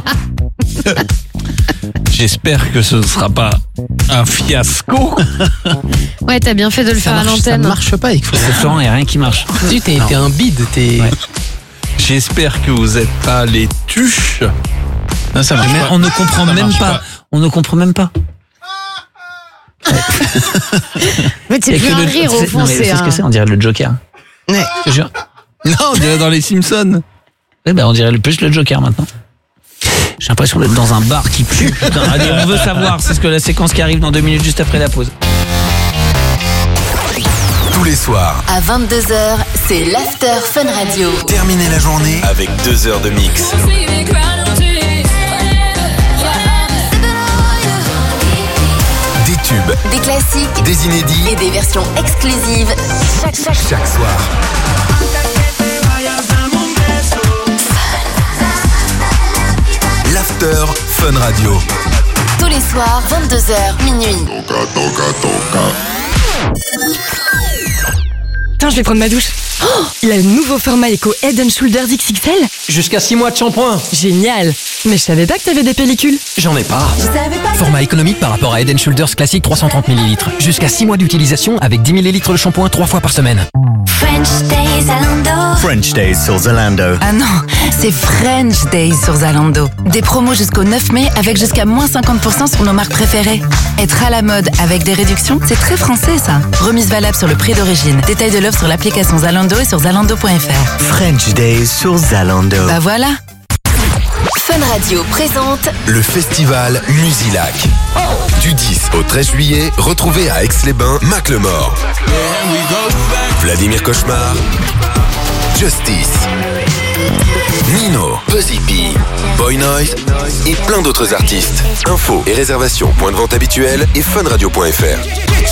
G: J'espère que ce ne sera pas un fiasco.
D: Ouais, t'as bien fait de le faire à l'antenne.
I: marche pas avec
B: C'est Florent, il n'y a rien qui marche.
I: Tu t'es
B: Non.
I: t'es un bide, t'es.
B: Ouais.
G: J'espère que vous êtes pas les tuches.
E: Non, ça marche
B: Mais
E: pas.
B: on ne comprend
E: Ça
B: même
E: marche
B: pas.
E: pas.
B: On ne comprend même pas.
D: Mais c'est
B: Il y a
D: plus
B: que
D: un
B: le-
D: rire au
B: c'est-
D: fond,
B: non, mais
D: c'est
B: c'est ce que
D: un.
B: c'est, on dirait le Joker.
D: Ouais.
B: Je te jure.
G: Non, on dirait dans les Simpsons.
B: Eh ben, on dirait le plus le Joker maintenant. J'ai l'impression d'être dans un bar qui pue. Putain, allez, on veut savoir. C'est ce que la séquence qui arrive dans deux minutes juste après la pause.
A: Tous les soirs,
J: À vingt-deux heures, c'est l'After Fun Radio.
A: terminez la journée avec deux heures de mix. Des tubes,
J: Des classiques
A: des inédits,
J: et des versions exclusives chaque, chaque,
A: chaque soir. L'After Fun Radio.
J: tous les soirs, vingt-deux heures, minuit.
D: Putain, je vais prendre ma douche.
I: Oh, le nouveau format Eco Head and Shoulders X X L.
K: Jusqu'à six mois de shampoing.
I: Génial. Mais je savais pas que t'avais des pellicules.
K: J'en ai pas. Format économique par rapport à Head and Shoulders classique trois cent trente millilitres. Jusqu'à six mois d'utilisation avec dix millilitres de shampoing trois fois par semaine.
J: French Days Zalando.
L: French Days sur Zalando.
M: Ah non, c'est French Days sur Zalando. Des promos jusqu'au neuf mai avec jusqu'à moins cinquante pour cent sur nos marques préférées. Être à la mode avec des réductions, c'est très français ça. Remise valable sur le prix d'origine. Détail de l'offre sur l'application Zalando et sur zalando point f r.
L: French Days sur Zalando.
M: Bah voilà.
J: Fun Radio présente
N: le festival Musilac. Du dix au treize juillet, retrouvez à Aix-les-Bains Macklemore, Vladimir Cauchemar, Justice, Nino, Buzzy P, Boy Noise et plein d'autres artistes. Infos et réservations, point de vente habituel et funradio point f r.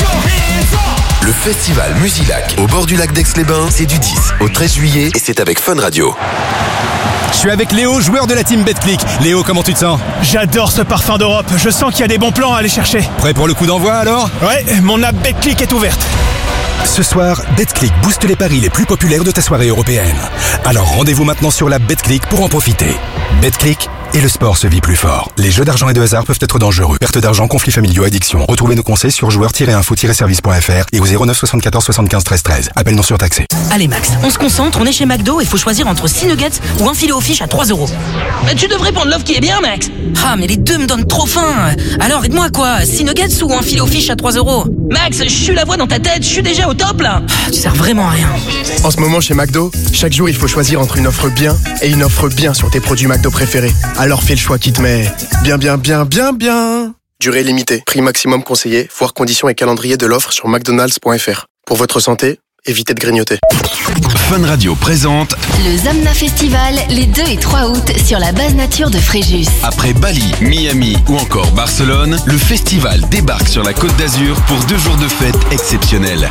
N: Le festival Musilac au bord du lac d'Aix-les-Bains, c'est du dix au treize juillet et c'est avec Fun Radio.
O: Je suis avec Léo, joueur de la team BetClick. Léo, comment tu te sens?
P: J'adore ce parfum d'Europe. Je sens qu'il y a des bons plans à aller chercher.
O: Prêt pour le coup d'envoi alors?
P: Ouais, mon app BetClick est ouverte.
O: Ce soir, BetClick booste les paris les plus populaires de ta soirée européenne. Alors rendez-vous maintenant sur l'app BetClick pour en profiter. BetClick, et le sport se vit plus fort. Les jeux d'argent et de hasard peuvent être dangereux. Perte d'argent, conflits familiaux, addiction. Retrouvez nos conseils sur joueurs tiret info tiret service point f r et au zéro neuf soixante-quatorze soixante-quinze treize treize. Appel non surtaxé.
Q: Allez Max, on se concentre, on est chez McDo, il faut choisir entre six nuggets ou un filet au fish à trois euros. Mais tu devrais prendre l'offre qui est bien Max. Ah mais les deux me donnent trop faim. Alors aide-moi quoi, six nuggets ou un filet au fish à trois euros? Max, je suis la voix dans ta tête, je suis déjà au top là. Tu sers vraiment à rien.
R: En ce moment chez McDo, chaque jour il faut choisir entre une offre bien et une offre bien sur tes produits McDo préférés. Alors fais le choix qui te met bien bien bien bien bien. Durée limitée, prix maximum conseillé, voir conditions et calendrier de l'offre sur mcdonalds point f r. Pour votre santé, évitez de grignoter.
N: Fun Radio présente
J: le Zamna Festival les deux et trois août sur la base nature de Fréjus.
A: Après Bali, Miami ou encore Barcelone, le festival débarque sur la Côte d'Azur pour deux jours de fête exceptionnels.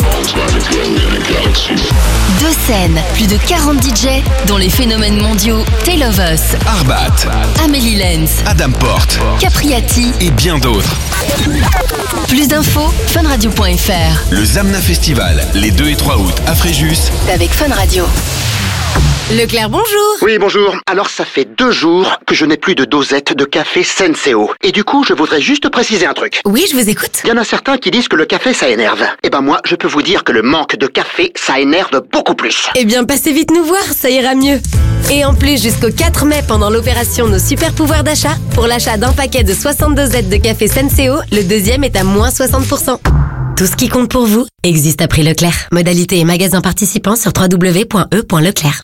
J: Deux scènes, plus de quarante D J, dont les phénomènes mondiaux Tale of Us,
A: Arbat,
J: Amélie Lenz,
A: Adam Porte,
J: Capriati
A: et bien d'autres.
J: Plus d'infos, funradio point f r.
A: Le Zamna Festival, les deux et trois août à Fréjus,
J: avec Fun Radio.
D: Leclerc, bonjour.
S: Oui, bonjour. Alors, ça fait deux jours que je n'ai plus de dosette de café Senseo. Et du coup, je voudrais juste préciser un truc.
D: Oui, je vous écoute.
S: Il y en a certains qui disent que le café, ça énerve. Eh ben moi, je peux vous dire que le manque de café, ça énerve beaucoup plus.
I: Eh bien, passez vite nous voir, ça ira mieux. Et en plus, jusqu'au quatre mai, pendant l'opération Nos Super Pouvoirs d'achat, pour l'achat d'un paquet de soixante dosettes de café Senseo, le deuxième est à moins soixante pour cent. Tout ce qui compte pour vous existe à prix Leclerc. Modalité et magasins participants sur w w w point e point leclerc.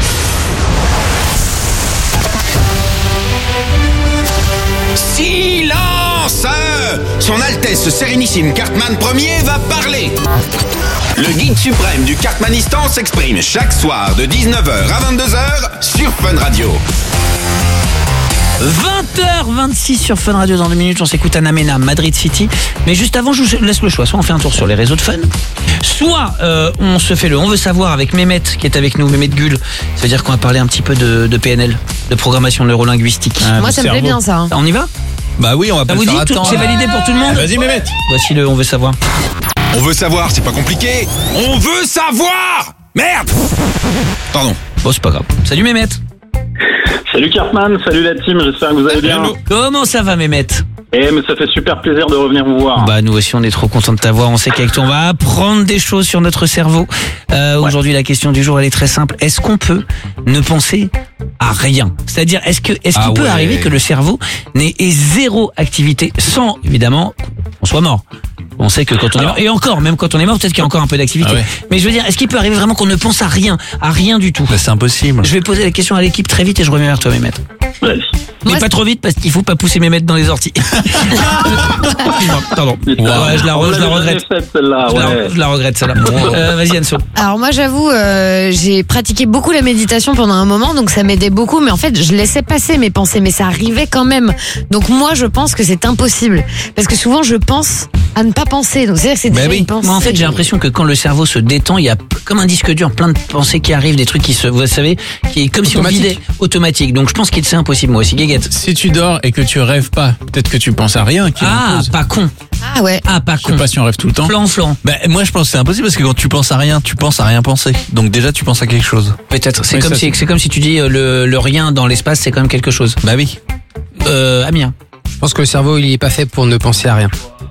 A: Silence! Son Altesse Sérénissime Cartman Ier va parler. Le guide suprême du Cartmanistan s'exprime chaque soir de dix-neuf heures à vingt-deux heures sur Fun Radio.
B: vingt heures vingt-six sur Fun Radio. Dans deux minutes, on s'écoute Anna Mena, Madrid City. Mais juste avant, je vous laisse le choix. Soit on fait un tour sur les réseaux de Fun, soit euh, on se fait le On veut savoir avec Mehmet qui est avec nous, Mehmet Gull. Ça veut dire qu'on va parler un petit peu de, de P N L, de programmation neurolinguistique.
D: Ah, Moi, ça me plaît bien ça.
B: On y va?
E: Bah oui, on va pas
B: vous
E: le faire
B: dit,
E: attendre.
B: C'est validé pour tout le monde?
E: Vas-y Mehmet.
B: Voici le On veut savoir.
A: On veut savoir, c'est pas compliqué. On veut savoir! Merde! Pardon.
B: Bon, c'est pas grave. Salut Mehmet.
C: Salut Cartman, salut la team, j'espère que vous allez bien.
B: Comment ça va Mehmet?
C: Eh mais ça fait super plaisir de revenir vous voir.
B: Bah nous aussi on est trop contents de t'avoir. On sait qu'avec toi on va apprendre des choses sur notre cerveau. Euh, ouais. Aujourd'hui la question du jour elle est très simple. Est-ce qu'on peut ne penser à rien? C'est-à-dire est-ce que est-ce qu'il ah peut ouais. arriver que le cerveau n'ait zéro activité sans évidemment qu'on soit mort? On sait que quand on est mort, et encore, même quand on est mort, peut-être qu'il y a encore un peu d'activité. Ah ouais. Mais je veux dire, est-ce qu'il peut arriver vraiment qu'on ne pense à rien, à rien du tout?
E: Bah c'est impossible.
B: Je vais poser la question à l'équipe très vite et je reviens vers toi, Mehmet.
C: Vas-y.
B: Mais pas trop vite parce qu'il faut pas pousser Mehmet dans les orties. Pardon. Ouais, je la, re, je la regrette.
C: Faite, celle-là,
B: je,
C: ouais.
B: la, je la regrette celle-là. Euh, vas-y Anso.
D: Alors moi j'avoue, euh, j'ai pratiqué beaucoup la méditation pendant un moment, donc ça m'aidait beaucoup. Mais en fait, je laissais passer mes pensées, mais ça arrivait quand même. Donc moi, je pense que c'est impossible parce que souvent je pense à ne pas penser. Donc c'est-à-dire que c'est
B: Bah
D: déjà
B: oui.
D: une pensée.
B: Moi, en fait, j'ai l'impression que quand le cerveau se détend, il y a p- comme un disque dur, plein de pensées qui arrivent, des trucs qui se, vous savez, qui est comme si on
E: Automatique.
B: vidait automatique. Donc je pense qu'il c'est impossible, moi aussi, Guéguette.
E: Si tu dors et que tu rêves pas, peut-être que tu penses à rien. Qui est en
B: Ah,
E: cause.
B: pas con.
D: Ah ouais.
B: Ah, pas
E: Je
B: con.
E: sais pas si on rêve tout le temps.
B: Flan, flan.
G: Bah, moi, je pense que c'est impossible parce que quand tu penses à rien, tu penses à rien penser. Donc déjà, tu penses à quelque chose.
B: Peut-être. C'est
E: Oui,
B: comme
E: ça,
B: si,
E: c'est-
B: c'est comme si tu dis euh, le, le rien dans l'espace, c'est quand même quelque chose.
G: Bah oui.
B: Euh, Amir.
T: Je pense que le cerveau, il est pas fait pour ne penser à rien.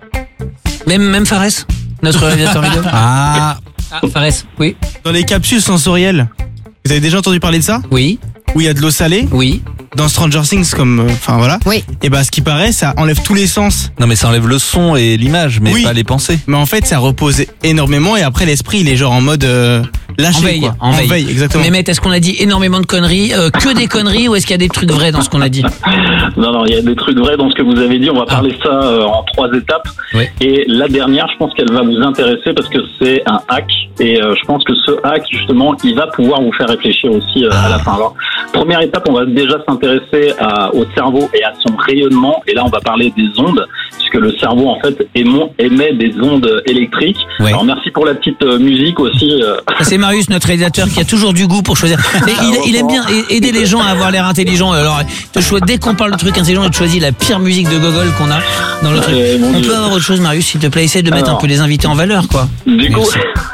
B: Même, même Fares, notre réalisateur vidéo.
G: Ah.
B: Ah, Fares, oui.
U: Dans les capsules sensorielles, vous avez déjà entendu parler de ça?
B: Oui.
U: Où il y a de l'eau salée?
B: Oui.
U: Dans Stranger Things, comme, euh, enfin voilà.
D: Oui.
U: Et bah, ce qui paraît, ça enlève tous les sens.
G: Non, mais ça enlève le son et l'image, mais
U: Oui.
G: pas les pensées.
U: Mais en fait, ça repose énormément et après, l'esprit, il est genre en mode euh, lâché.
B: En veille,
U: quoi.
B: en veille.
U: exactement.
B: Mais Mehmet, est-ce qu'on a dit énormément de conneries, euh, que des conneries, ou est-ce qu'il y a des trucs vrais dans ce qu'on a dit?
C: Non, non, il y a des trucs vrais dans ce que vous avez dit. On va parler ça euh, en trois étapes.
B: Oui.
C: Et la dernière, je pense qu'elle va vous intéresser parce que c'est un hack. Et euh, je pense que ce hack, justement, il va pouvoir vous faire réfléchir aussi euh, à la fin. Alors, première étape, on va déjà s'intéresser à, au cerveau et à son rayonnement. Et là, on va parler des ondes, puisque le cerveau, en fait, émon- émet des ondes électriques.
B: Oui.
C: Alors, merci pour la petite euh, musique aussi. euh.
B: Ça, c'est Marius, notre réalisateur, qui a toujours du goût pour choisir. Mais il, il aime bien a- aider les gens à avoir l'air intelligent. Alors, te choisis, dès qu'on parle de trucs intelligents, il te choisit la pire musique de Gogol qu'on a dans le truc.
C: Eh, mon
B: On
C: Dieu.
B: peut avoir autre chose, Marius, s'il te plaît. Essaye de mettre
C: Alors.
B: un peu les invités en valeur, quoi.
C: Du coup,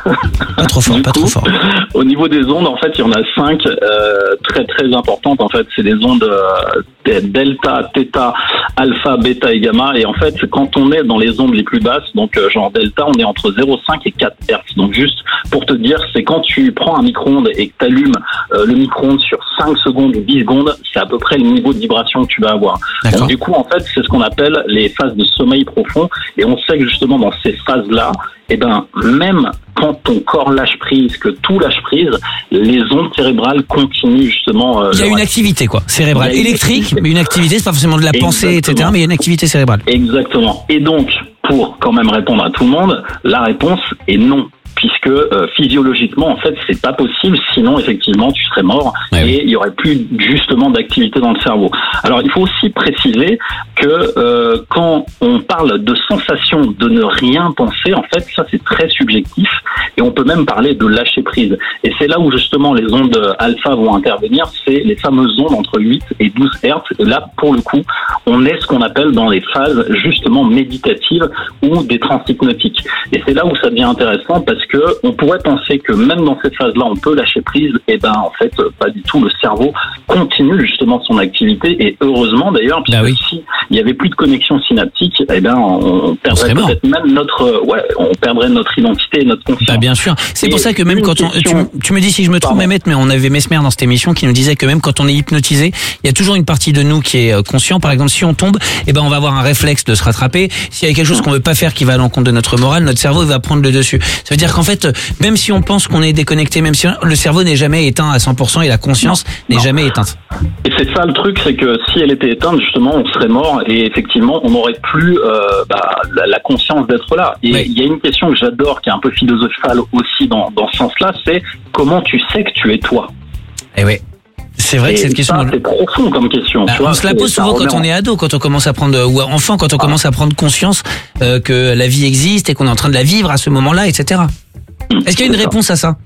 B: Pas trop fort,
C: Du
B: pas
C: coup,
B: trop fort.
C: Au niveau des ondes, en fait, il y en a cinq euh, très très importantes. En fait, c'est des ondes euh, delta, theta, alpha, bêta et gamma. Et en fait, quand on est dans les ondes les plus basses, donc euh, genre delta, on est entre zéro virgule cinq et quatre hertz. Donc juste pour te dire, c'est quand tu prends un micro-ondes et que tu allumes euh, le micro-ondes sur cinq secondes ou dix secondes, c'est à peu près le niveau de vibration que tu vas avoir.
B: D'accord.
C: Donc du coup, en fait, c'est ce qu'on appelle les phases de sommeil profond. Et on sait que justement dans ces phases-là, eh ben, même quand ton corps lâche prise, que tout lâche prise, les ondes cérébrales continuent justement. Euh,
B: Il y a
C: leur
B: une activité, quoi, cérébrale.
C: Il y a une
B: Électrique,
C: activité.
B: mais une activité, c'est pas forcément de la pensée, et cetera,
C: Exactement.
B: mais il y a une activité cérébrale.
C: Exactement. Et donc, pour quand même répondre à tout le monde, la réponse est non. Puisque euh, physiologiquement, en fait, c'est pas possible. Sinon, effectivement, tu serais mort
B: Ouais,
C: et
B: oui.
C: il y aurait plus justement d'activité dans le cerveau. Alors, il faut aussi préciser que euh, quand on parle de sensation de ne rien penser, en fait, ça c'est très subjectif et on peut même parler de lâcher prise. Et c'est là où justement les ondes alpha vont intervenir. C'est les fameuses ondes entre huit et douze hertz. Et là, pour le coup, on est ce qu'on appelle dans les phases justement méditatives ou des trans hypnotiques. Et c'est là où ça devient intéressant parce que on pourrait penser que même dans ces phases-là, on peut lâcher prise. Et ben, en fait, pas du tout. Le cerveau continue justement son activité et heureusement d'ailleurs, puisque
B: Bah oui.
C: si il y avait plus de connexion synaptique, eh ben, on, on perdrait
B: serait mort.
C: peut-être même notre, euh, ouais, on perdrait notre identité et notre conscience.
B: Bah bien sûr. C'est
C: Et
B: pour ça que même
C: une
B: quand on, tu,
C: question-
B: tu me dis si je me trompe,
C: Pardon.
B: Mehmet, mais on avait Mesmer dans cette émission qui nous disait que même quand on est hypnotisé, il y a toujours une partie de nous qui est euh, conscient. Par exemple, si on tombe, eh ben on va avoir un réflexe de se rattraper. S'il y a quelque chose qu'on veut pas faire qui va à l'encontre de notre morale, notre cerveau il va prendre le dessus. Ça veut dire qu'en fait, euh, même si on pense qu'on est déconnecté, même si le cerveau n'est jamais éteint à cent pour cent et la conscience n'est jamais éteinte.
C: Et c'est ça le truc, c'est que si elle était éteinte, justement, on serait mort et effectivement, on n'aurait plus euh, bah, la, la conscience d'être là. Et il
B: Oui.
C: y a une question que j'adore, qui est un peu philosophale aussi dans, dans ce sens-là, c'est comment tu sais que tu es toi.
B: Et oui. C'est vrai
C: Et
B: que cette question.
C: ça, c'est profond comme question.
B: Bah,
C: tu vois,
B: on se la
C: c'est-
B: pose
C: ça
B: souvent
C: remet
B: quand on
C: en-
B: est ado, quand on commence à prendre, ou enfant, quand on commence à prendre conscience euh, que la vie existe et qu'on est en train de la vivre à ce moment-là, et cetera. Est-ce qu'il y a une
C: C'est ça.
B: réponse à ça?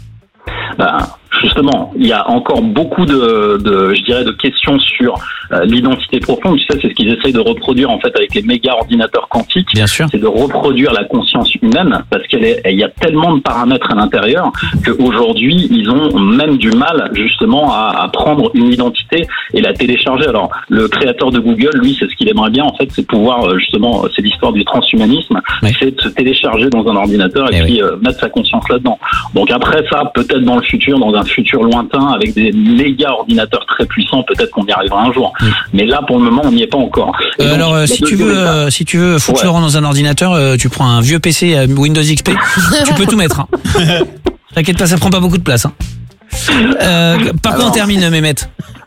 C: Ben, justement, il y a encore beaucoup de, de je dirais, de questions sur euh, l'identité profonde. Tu sais, c'est ce qu'ils essayent de reproduire en fait avec les méga ordinateurs quantiques.
B: Bien sûr.
C: C'est de reproduire la conscience humaine parce qu'elle est, il y a tellement de paramètres à l'intérieur qu'aujourd'hui ils ont même du mal justement à, à prendre une identité et la télécharger. Alors, le créateur de Google, lui, c'est ce qu'il aimerait bien en fait, c'est pouvoir euh, justement, c'est l'histoire du transhumanisme,
B: Oui.
C: c'est de se télécharger dans un ordinateur et,
B: Eh
C: puis euh, mettre sa conscience là-dedans. Donc après ça, peut-être dans le futur, dans un futur lointain, avec des méga ordinateurs très puissants, peut-être qu'on y arrivera un jour.
B: Mm.
C: Mais là, pour le moment, on n'y est pas encore. Et
B: Euh,
C: donc,
B: alors, euh,
C: la
B: si tu
C: deuxième
B: veux,
C: étape-
B: euh, si tu veux foutre
C: Ouais.
B: Laurent dans un ordinateur, euh, tu prends un vieux P C euh, Windows X P, tu peux tout mettre. Hein. T'inquiète pas, ça prend pas beaucoup de place. Hein. Euh, par quoi on termine, Mehmet?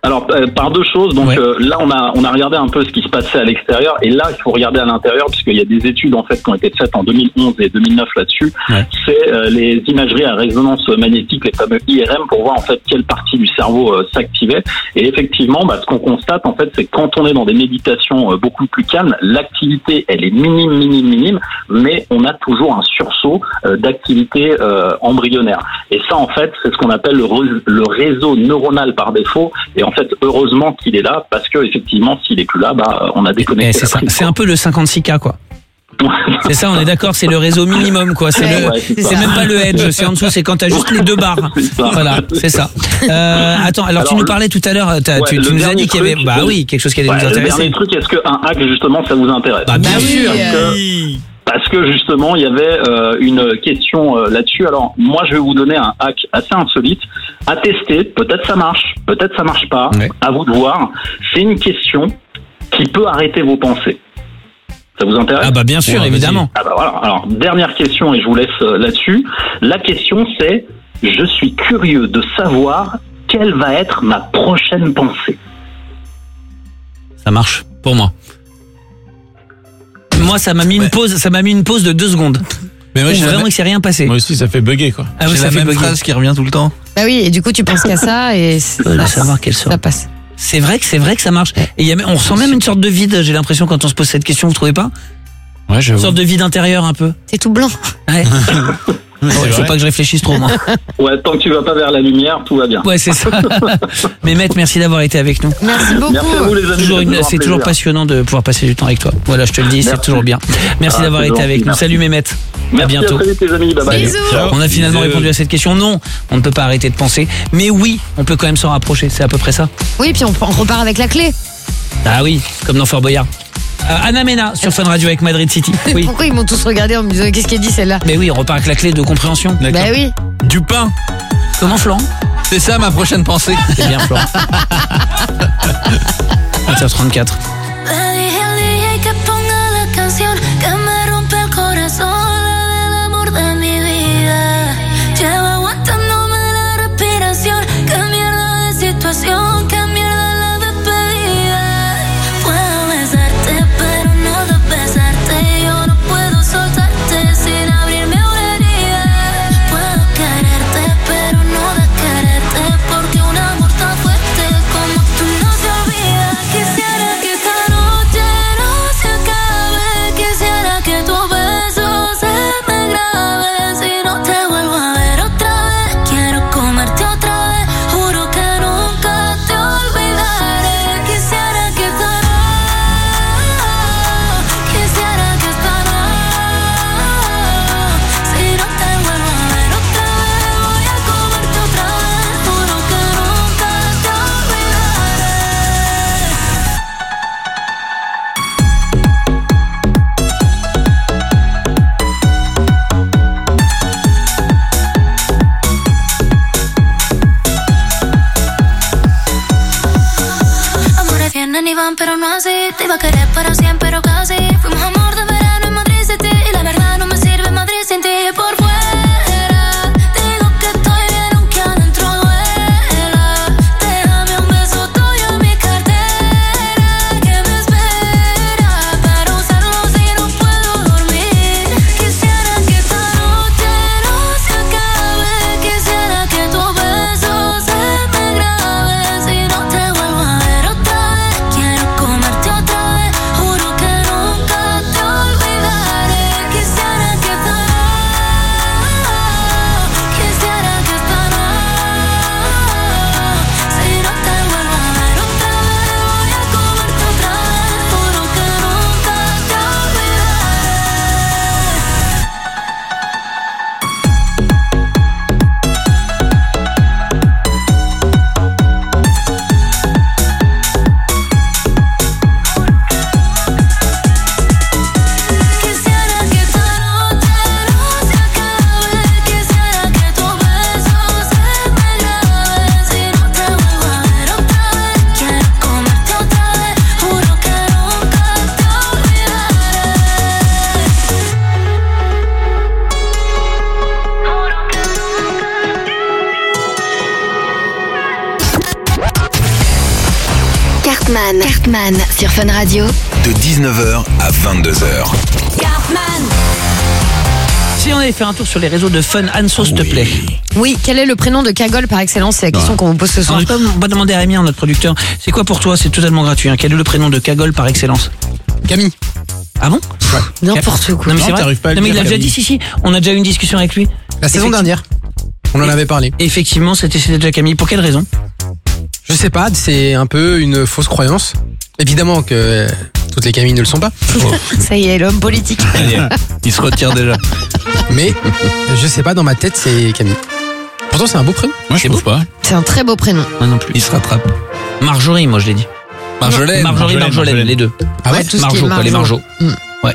F: Alors euh, par deux choses, donc
B: Ouais.
F: euh, là on a on a regardé un peu ce qui se passait à l'extérieur et là il faut regarder à l'intérieur puisqu'il y a des études en fait qui ont été faites en deux mille onze et deux mille neuf là-dessus.
B: Ouais.
F: C'est euh, les imageries à résonance magnétique, les fameux I R M, pour voir en fait quelle partie du cerveau euh, s'activait. Et effectivement, bah, ce qu'on constate en fait, c'est que quand on est dans des méditations euh, beaucoup plus calmes, l'activité elle est minime, minime, minime, mais on a toujours un sursaut euh, d'activité euh, embryonnaire. Et ça en fait, c'est ce qu'on appelle le, re- le réseau neuronal par défaut. Et en fait, heureusement qu'il est là, parce que effectivement, s'il est plus là, bah, on a déconnecté.
B: Eh, c'est,
F: la
B: ça.
F: prise.
B: C'est un peu le cinquante-six K, quoi. C'est ça, on est d'accord, c'est le réseau minimum, quoi. C'est, le,
F: Ouais, c'est
B: c'est
F: ça.
B: même pas le edge, c'est en dessous, c'est quand t'as juste les deux barres. Voilà, c'est ça. Euh, attends, alors,
F: Alors,
B: tu nous
F: le-
B: parlais tout à l'heure, t'as-
F: Ouais,
B: tu, tu
F: le
B: nous as
F: dernier
B: dit qu'il y avait,
F: truc,
B: bah
F: le-
B: oui, quelque chose qui allait
F: Ouais,
B: nous
F: le
B: intéresser.
F: dernier truc, est-ce qu'un hack justement, ça vous intéresse?
B: Bah, bien sûr.
F: Parce que, parce que justement, il y avait euh, une question euh, là-dessus. Alors, moi, je vais vous donner un hack assez insolite à tester. Peut-être ça marche, peut-être ça marche pas.
B: Ouais.
F: À vous de voir. C'est une question qui peut arrêter vos pensées. Ça vous intéresse?
B: Ah bah bien sûr,
F: Ouais,
B: évidemment.
F: vas-y. Ah bah voilà. Alors, dernière question et je vous laisse euh, là-dessus. La question c'est, je suis curieux de savoir quelle va être ma prochaine pensée.
B: Ça marche, pour moi. Moi, ça m'a mis une pause, ça m'a mis une pause de deux secondes.
E: Mais moi,
B: Où
E: j'ai la
B: vraiment
E: même-
B: il s'est rien passé.
E: Moi aussi, ça fait bugger, quoi.
B: Ah oui,
G: J'ai
B: ça
G: la
B: fait
G: même
B: bugger.
G: phrase qui revient tout le temps.
D: Bah oui, et du coup, tu penses qu'à ça et
B: Je veux
D: ça,
B: savoir quelle sort.
D: ça passe.
B: C'est vrai que c'est vrai que ça marche. Et il y a, même- on ressent même une sorte de vide, j'ai l'impression, quand on se pose cette question, vous trouvez pas?
E: Ouais,
B: Une
E: j'avoue.
B: sorte de vide intérieur un peu.
D: C'est tout blanc.
B: Ouais.
E: C'est
B: Il faut
E: vrai.
B: pas que je réfléchisse trop, moi.
F: Ouais, tant que tu vas pas vers la lumière, tout va bien.
B: Ouais, c'est ça. Mais Mehmet, merci d'avoir été avec nous.
D: Merci beaucoup.
F: Merci à vous les amis.
B: Toujours
F: c'est
B: une-
F: toujours un
B: c'est toujours
F: plaisir.
B: passionnant de pouvoir passer du temps avec toi. Voilà, je te le dis, c'est
F: Merci.
B: toujours bien. Merci
F: Ah,
B: d'avoir
F: c'est
B: été
F: gentil,
B: avec nous.
F: merci.
B: Salut Mehmet. À
F: Merci
B: bientôt.
F: à très vite les amis. Bye bye.
D: Bisous.
E: Ciao.
B: On a finalement
E: Bisous.
B: répondu à cette question. Non, on ne peut pas arrêter de penser. Mais oui, on peut quand même s'en rapprocher. C'est à peu près ça.
D: Oui, puis on, on repart avec la clé.
B: Ah oui, comme dans Fort Boyard. Euh, Anna Mena sur Fun Radio avec Madrid City. Oui.
D: Pourquoi ils m'ont tous regardé en me disant qu'est-ce qu'elle dit celle-là?
B: Mais oui, on repart avec la clé de compréhension.
D: Bah oui.
G: Du pain.
B: Comment Florent?
G: C'est ça ma prochaine pensée.
B: C'est bien Florent. vingt heures trente-quatre.
V: Le dije al D J que ponga la canción que me rompe el corazón, la del amor de mi vida. Llevo aguantándome la respiración. Qué mierda de situación, qué mierda la despedida. Puedo besarte, pero no de besarte. Yo no puedo soltarte sin abrirme una herida. Puedo quererte, pero no de quererte, porque un amor tan fuerte como tú no se olvida. Quisiera que esta noche no se acabe. Quisiera que tu beso se me grabe. Si no te vuelvo a ver otra vez, quiero comerte otra vez. Juro que nunca te olvidaré. Quisiera que esta noche, quisiera que esta noche, si no te vuelvo a ver otra vez, voy a comerte otra vez. Juro que nunca te olvidaré. Amores vienen y van, pero no así. Te iba a querer para siempre, pero casi. Fuimos amor de verano en Madrid City. Y la verdad no me sirve Madrid sin ti. Por fuera digo que estoy bien, aunque adentro duela. Déjame un beso tuyo en mi cartera, que me espera para usarlo si no puedo dormir. Quisiera que esta noche no se acabe. Quisiera que tu beso se me grabe. Si no te vuelvo a ver otra vez, quiero comerte otra vez. Juro que
J: Cartman. Cartman sur Fun Radio.
N: De dix-neuf heures à vingt-deux heures.
J: Cartman.
B: Si on avait fait un tour sur les réseaux de Fun, Anso, s'il te plaît.
D: Oui, quel est le prénom de Cagole par excellence? C'est la question qu'on vous pose ce soir.
B: On va pas demander à Rémi, notre producteur. C'est quoi pour toi? C'est totalement gratuit. Hein. Quel est le prénom de Cagole par excellence?
T: Camille.
B: Ah bon?
T: Ouais.
D: N'importe quoi.
B: Non mais c'est
E: Non,
B: vrai.
E: t'arrives pas à le
B: Non mais il
E: dire,
B: l'a déjà
E: Camille.
B: dit, si si. On a déjà eu une discussion avec lui.
T: La saison dernière. On en avait parlé.
B: Effectivement, c'était c'était déjà Camille. Pour quelle raison?
T: Je sais pas, c'est un peu une fausse croyance. Évidemment que euh, toutes les Camilles ne le sont pas.
D: Ça y est, l'homme politique.
G: Allez, il se retire déjà.
T: Mais je sais pas, dans ma tête, c'est Camille. Pourtant, c'est un beau prénom.
E: Moi, je trouve pas.
D: C'est un très beau prénom.
B: Moi non plus.
G: Il se rattrape.
B: Marjorie, moi je l'ai dit.
G: Marjolaine.
B: Marjorie,
E: Marjolaine,
B: Marjolaine,
E: Marjolaine.
B: les deux.
T: Ah ouais,
D: tout ce qui est
B: Marjo, quoi, les
D: Marjo.
B: Marjo.
D: Mm.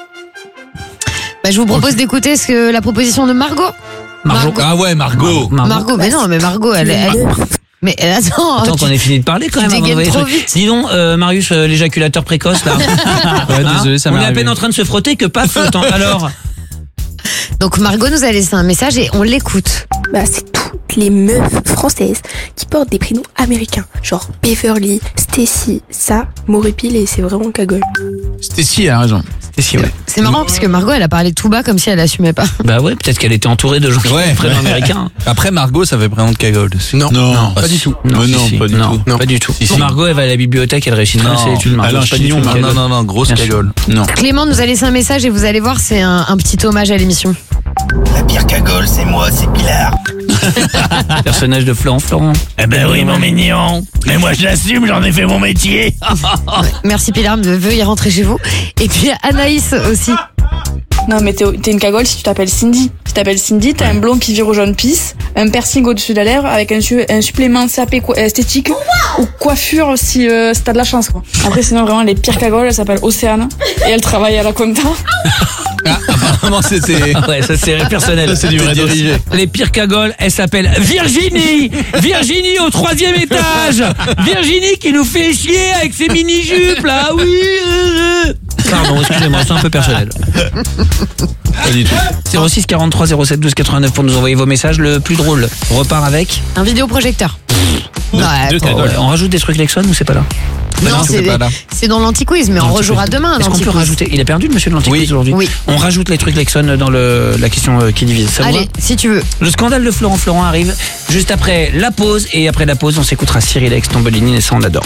D: Bah, je vous propose d'écouter ce que la proposition de Margot.
B: Marjo.
D: Margot.
G: Ah ouais, Margot.
D: Margot, mais non, mais Margot, elle, elle... Mais attends,
B: Attends qu'on ait fini de parler quand
D: tu
B: même. avant
D: dégaines
B: d'envoyer
D: trop
B: les trucs.
D: vite.
B: Dis donc, euh, Marius, euh, l'éjaculateur précoce là.
G: Ouais, désolé, ça
B: On
G: m'est
B: est à
G: arrivé.
B: peine en train de se frotter que paf. Attends, alors.
D: Donc Margot nous a laissé un message et on l'écoute.
H: Bah, c'est toutes les meufs françaises qui portent des prénoms américains. Genre Beverly, Stacy, ça, Moripil et c'est vraiment cagole.
E: Stacy a raison.
B: Stacy, ouais.
D: C'est marrant parce que Margot, elle a parlé tout bas comme si elle assumait pas.
B: Bah ouais, peut-être qu'elle était entourée de gens qui
G: Ouais.
B: étaient prénoms américains.
G: Après, Margot, ça fait prénom de cagole aussi.
T: Non,
E: Non,
T: pas du tout.
B: Non,
E: Mais
B: si,
E: non,
B: si.
E: pas du
B: non,
E: tout.
B: Non, pas du tout.
E: Si, si.
B: Margot, elle va à la bibliothèque, elle réussit
G: Non.
B: ses études. Margot,
E: Alain
B: c'est pas du
E: Chignon,
B: tout.
G: Non, non, non, non, grosse
B: Bien sûr.
G: cagole.
E: Non.
D: Clément nous a laissé un message et vous allez voir, c'est un, un petit hommage à l'émission.
L: La pire cagole, c'est moi, c'est Pilar.
B: Personnage de Florent Florent.
L: Eh ben oui, mon mignon. Mais moi, je l'assume, j'en ai fait mon métier.
D: Ouais. Merci Pilar, veuillez rentrer chez vous. Et puis Anaïs aussi.
K: Non, mais t'es t'es une cagole si tu t'appelles Cindy. Si tu t'appelles Cindy, t'as un blond qui vire au jaune pisse, un piercing au-dessus de la lèvre avec un, su- un supplément S A P quoi- esthétique ou coiffure si, euh, si t'as de la chance, quoi. Après, sinon, vraiment, les pires cagoles, elles s'appellent Océane et elles travaillent à la compta.
G: Ah, apparemment, c'était.
B: Ouais, ça c'est personnel.
G: Ça, c'est du vrai
B: dirigé. Les pires cagoles, elle s'appelle Virginie. Virginie au troisième étage. Virginie qui nous fait chier avec ses mini-jupes là. Oui. euh, euh. Pardon, excusez-moi, c'est un peu personnel.
E: Pas du tout.
B: zéro six quarante-trois zéro sept douze quatre-vingt-neuf pour nous envoyer vos messages. Le plus drôle, on repart avec
D: Un vidéoprojecteur.
E: Deux-
D: Ouais,
E: deux
D: attends.
E: cagoles.
B: Ouais, on rajoute des trucs Lexon ou c'est pas là?
D: Non,
B: non,
D: c'est
B: c'est pas là.
D: c'est dans l'anti-quiz, mais on
B: L'anti-quiz.
D: rejouera demain à
B: Est-ce qu'on peut
D: l'anti-quiz.
B: rajouter? Il a perdu le monsieur de l'antiquiz
G: Oui.
B: aujourd'hui.
D: Oui.
B: On rajoute les trucs Lexon dans le, la question euh, qui divise. Ça vous va?
D: Allez, si tu veux.
B: Le scandale de Florent Florent arrive juste après la pause. Et après la pause, on s'écoutera Cyril X, Tombolini et ça on adore.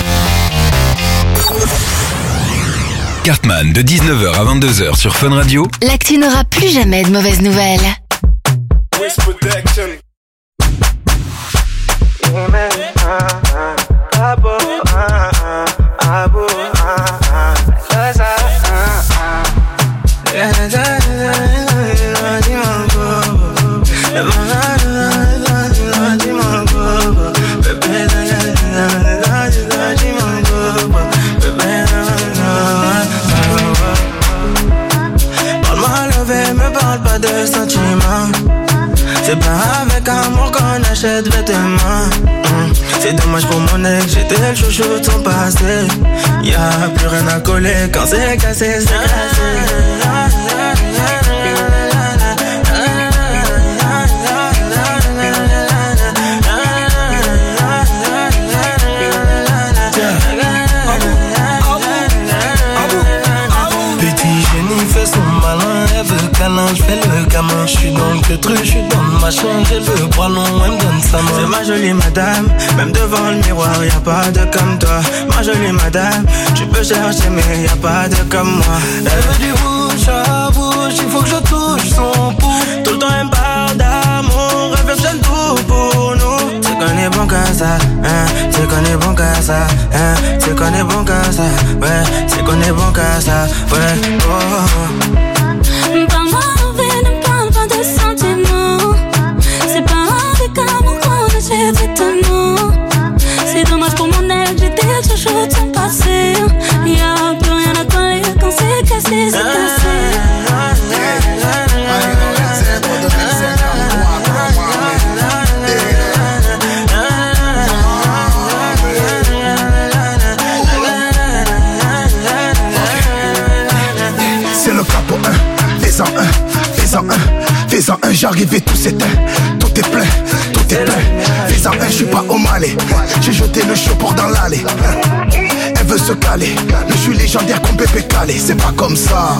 N: Cartman de dix-neuf heures à vingt-deux heures sur Fun Radio.
J: L'actu n'aura plus jamais de mauvaises nouvelles.
W: Parle-moi levé, me parle pas de sentiments. C'est pas avec amour qu'on achète vêtements. Hum. C'est dommage pour mon ex, j'étais le chouchou de son passé. Y'a plus rien à coller quand c'est cassé, c'est cassé. Petit génie fait son malin, elle veut câlin, je fais le gamin. Je suis dans le truc, je suis dans le machin, j'ai le bras long, elle me donne sa main. C'est ma jolie madame, même devant le miroir, y'a pas de comme toi. Ma jolie madame, tu peux chercher mais y'a pas de comme moi. Elle veut du bouche à bouche, il faut que je touche son pouls. Tout le temps elle me parle d'amour, elle veut faire tout pour nous. C'est qu'on est bon qu'à ça, hein, c'est qu'on est bon qu'à ça, hein, c'est qu'on est bon qu'à ça, ouais, c'est qu'on est bon qu'à ça, ouais, oh.
V: Parle-moi envers, ne parle pas de sentiments. C'est pas avec amour qu'on achète vêtements. C'est dommage pour mon ex, j'étais le chouchou de son passé. Y'a plus rien à coller quand c'est cassé, c'est cassé.
X: C'est le capot un, fais-en un, fais-en un, fais-en un, j'arrive et tout s'éteint, tout est plein, tout est plein, fais-en un, je suis pas au Mali, j'ai jeté le chaud pour dans l'allée. veut se caler. Mais je suis légendaire comme Pépé Calé, c'est pas comme ça.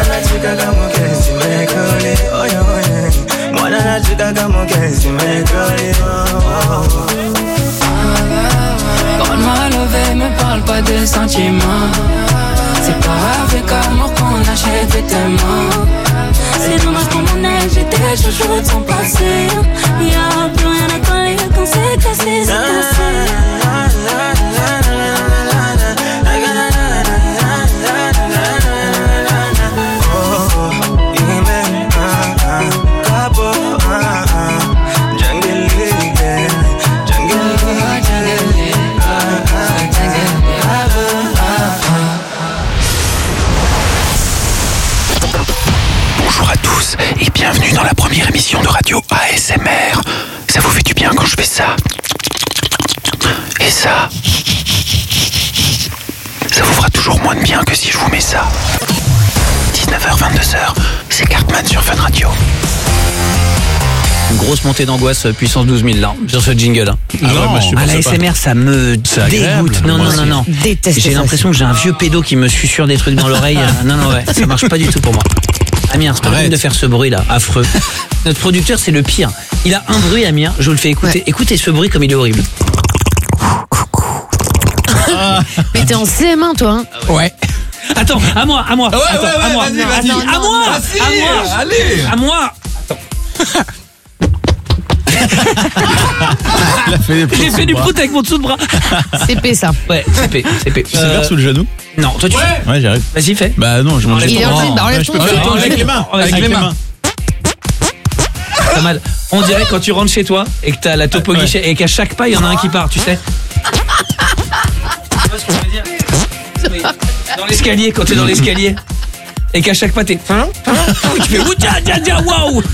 V: Parle-moi levé, me parle pas de sentiments. C'est pas avec amour qu'on achète des témoins. C'est dommage pour mon âge, j'étais chouchou de son passé. Y'a plus rien à coller quand c'est cassé, c'est cassé.
A: Bonjour à tous et bienvenue dans la première émission de radio A S M R. Ça vous fait du bien quand je fais ça. Et ça. Ça vous fera toujours moins de bien que si je vous mets ça. dix-neuf heures vingt-deux heures, c'est Cartman sur Fun Radio.
B: Une grosse montée d'angoisse euh, puissance douze mille là, sur ce jingle. Hein.
E: Ah ouais, moi, je suis
B: à
E: pour
B: la
E: ça
B: S M R, ça me dégoûte. Non, non, non, non.
D: Déteste
B: J'ai
D: ça,
B: l'impression que j'ai un vieux pédo qui me susurre des trucs dans l'oreille. Non, non, ouais, ça marche pas du tout pour moi. Amir, c'est pas possible de faire ce bruit là, affreux. Notre producteur, c'est le pire. Il a un bruit, Amir, je vous le fais écouter. Ouais. Écoutez ce bruit comme il est horrible.
D: Mais t'es en C M un, toi, hein?
B: Ouais. Attends, à moi, à moi.
L: Ouais,
B: Attends,
L: ouais, ouais,
B: à moi.
L: vas-y, vas-y.
B: Attends, à moi.
L: Vas-y,
B: à moi.
L: allez.
B: À moi.
E: Il a fait des
B: J'ai fait du prout avec mon dessous de bras.
D: C P, ça.
B: Ouais, C P, C P.
E: Tu sais faire sous le genou?
B: Non, toi tu
E: fais. Ouais, j'arrive.
B: Vas-y, fais.
E: Bah non, je m'en
D: Il est en train de enlève
E: je
D: ton
E: peux
D: genou.
E: faire avec les mains.
B: Avec les mains. Pas mal. On dirait quand tu rentres chez toi et que t'as la topo guichet et qu'à chaque pas il y en a un qui part, tu sais. Tu vois ce que je veux dire? Oui. Dans l'escalier, quand t'es dans l'escalier et qu'à chaque pas t'es hein, hein, tu fais ouh dia dia dia waouh.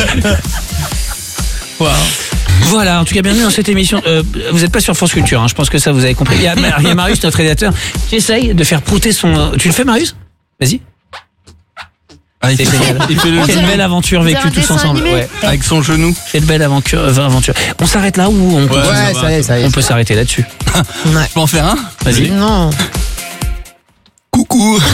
B: Wow. Voilà, en tout cas bienvenue dans cette émission. Euh, vous n'êtes pas sur France Culture, hein, je pense que ça vous avez compris. Il y a, il y a Marius, notre rédacteur, qui essaye de faire prouter son. Tu le fais, Marius? Vas-y.
G: Ah, il
B: c'est
G: fait,
B: génial.
G: il fait le
B: Quelle belle aventure vécue tous ensemble. Ouais.
G: Avec son genou.
B: Quelle belle aventure, euh, aventure. On s'arrête là ou on peut,
T: Ouais, ouais, ça, ça, y est, ça y est.
B: on peut s'arrêter là-dessus?
T: Ouais.
G: Je peux en faire un?
B: Vas-y.
D: Non.
G: Coucou.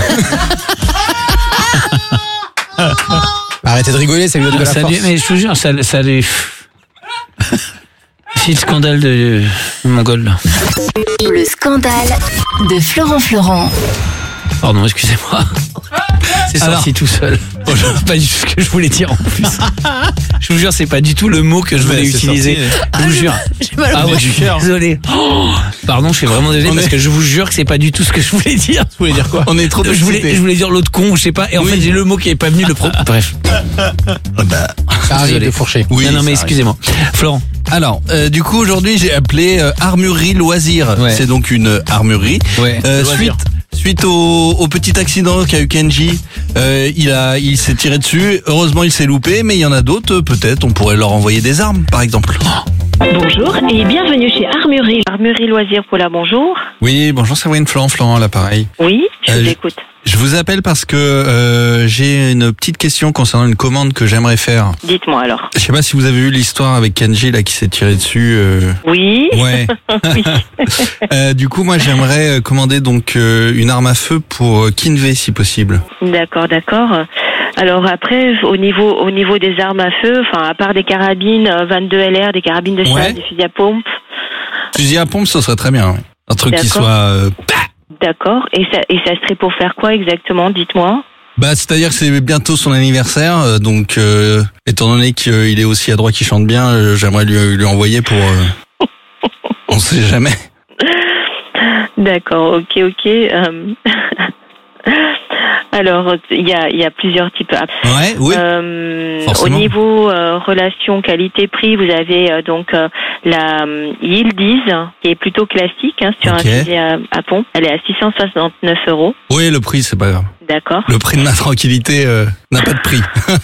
T: Arrêtez de rigoler, ça lui donne de la
B: ça
T: force.
B: lui, mais je te jure, ça, ça lui. C'est le scandale de, de Mongol. Là.
J: Le scandale de Florent Florent.
B: Pardon, excusez-moi. C'est sorti tout seul. C'est pas du tout ce que je voulais dire en plus. Je vous jure, c'est pas du tout le mot que je voulais utiliser. Je vous jure. Ah ouais, je suis désolé. Oh, pardon, je suis vraiment désolé parce que je vous jure que c'est pas du tout ce que je voulais dire.
E: Vous voulez dire quoi?
G: On est trop
B: je voulais, je voulais dire l'autre con ou je sais pas. Et en
G: oui.
B: fait, j'ai le mot qui est pas venu. Le pro. Bref.
G: Bah,
T: ça arrive de fourcher.
G: Oui,
B: non, non, mais excusez-moi. Florent.
G: Alors, euh, du coup, aujourd'hui, j'ai appelé euh, Armurerie Loisirs.
B: Ouais.
G: C'est donc une armurerie.
B: Ouais.
G: Euh, suite, suite au, au petit accident qu'a eu Kenji, euh, il a, il s'est tiré dessus. Heureusement, il s'est loupé, mais il y en a d'autres. Peut-être, on pourrait leur envoyer des armes, par exemple.
M: Bonjour et bienvenue chez Armurerie. Armurerie Loisirs pour la bonjour.
G: Oui, bonjour, c'est Wayne Florent, Florent à l'appareil.
M: Oui, je
G: Euh,
M: vous
G: je-
M: écoute.
G: Je vous appelle parce que euh, j'ai une petite question concernant une commande que j'aimerais faire.
M: Dites-moi alors.
G: Je sais pas si vous avez eu l'histoire avec Kenji là qui s'est tiré dessus. euh,
M: Oui.
G: Ouais.
M: Oui.
G: Euh, du coup, moi, j'aimerais euh, commander donc euh, une arme à feu pour euh, Kinvey, si possible.
M: D'accord, d'accord. Alors après, au niveau au niveau des armes à feu, enfin à part des carabines euh, vingt-deux L R, des carabines de chasse,
G: Ouais.
M: des fusils à pompe.
G: Fusil à pompe, ça serait très bien. Ouais. Un truc qui
M: D'accord.
G: soit. euh,
M: D'accord. Et ça et ça serait pour faire quoi exactement? Dites-moi.
G: Bah, c'est-à-dire que c'est bientôt son anniversaire, euh, donc euh, étant donné qu'il est aussi à droit, qu'il chante bien, euh, j'aimerais lui, lui envoyer pour. euh, on sait jamais.
M: D'accord. Ok, ok. euh, Alors, il y a, il y a plusieurs types.
G: Ouais, oui.
M: Euh, au
G: Forcément.
M: niveau euh, relation qualité-prix, vous avez euh, donc euh, la euh, Yildiz, qui est plutôt classique, hein, sur
G: Ok.
M: un fusil à, à pompe. Elle est à six cent soixante-neuf euros.
G: Oui, le prix, c'est pas grave.
M: D'accord.
G: Le prix de ma tranquillité euh, n'a pas de prix.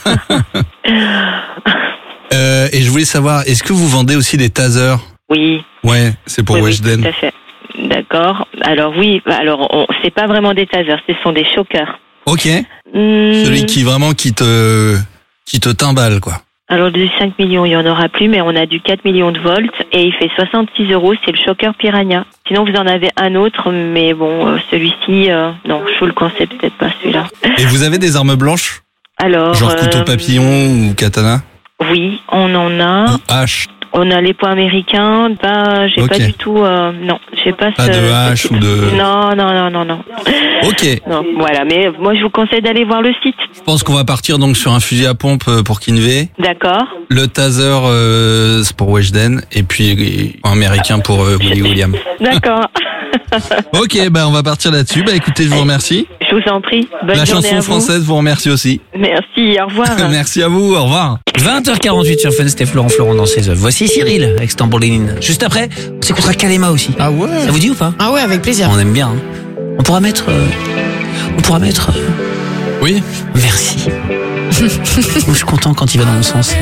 G: euh, et je voulais savoir, est-ce que vous vendez aussi des tasers?
M: Oui.
G: Ouais, c'est pour
M: Oui, oui,
G: Weshden.
M: tout à fait. D'accord. Alors oui, alors on, c'est pas vraiment des tasers, ce sont des choqueurs.
G: Ok.
M: Hmm,
G: Celui qui vraiment qui te qui te timballe quoi.
M: Alors du cinq millions, il n'y en aura plus, mais on a du quatre millions de volts et il fait soixante-six euros, c'est le Shocker Piranha. Sinon, vous en avez un autre, mais bon, euh, celui-ci, euh, non, je vous le conseille peut-être pas celui-là.
G: Et vous avez des armes blanches?
M: Alors,
G: Genre couteau
M: euh,
G: papillon ou katana?
M: Oui, on en a.
G: Hache?
M: On a les points américains, bah, j'ai
G: Ok.
M: pas du tout, euh, non, j'ai pas,
G: Pas
M: ce,
G: de
M: ce
G: hache
M: type.
G: ou de-
M: Non, non, non, non, non.
G: Ok.
M: Non, voilà, mais moi je vous conseille d'aller voir le site.
G: Je pense qu'on va partir donc sur un fusil à pompe euh, pour Kinvey,
M: D'accord.
G: le taser euh, c'est pour Weshden et puis euh, un américain pour euh, Willy William.
M: D'accord.
G: Ok, bah on va partir là-dessus. Bah écoutez, je vous remercie.
M: Je vous en prie. Bonne
G: La
M: journée
G: chanson
M: à vous.
G: française vous remercie aussi.
M: Merci, au revoir.
G: Merci à vous, au revoir.
B: vingt heures quarante-huit sur Fun, c'était Florent Florent dans ses œuvres. Voici Cyril avec Stamboline. Juste après, on s'écoutera Kalema aussi.
E: Ah ouais.
B: Ça vous dit ou pas?
D: Ah ouais, avec plaisir.
B: On aime bien. Hein. On pourra mettre. euh, on pourra mettre. euh,
T: Oui.
B: Merci. Je suis content quand il va dans mon sens.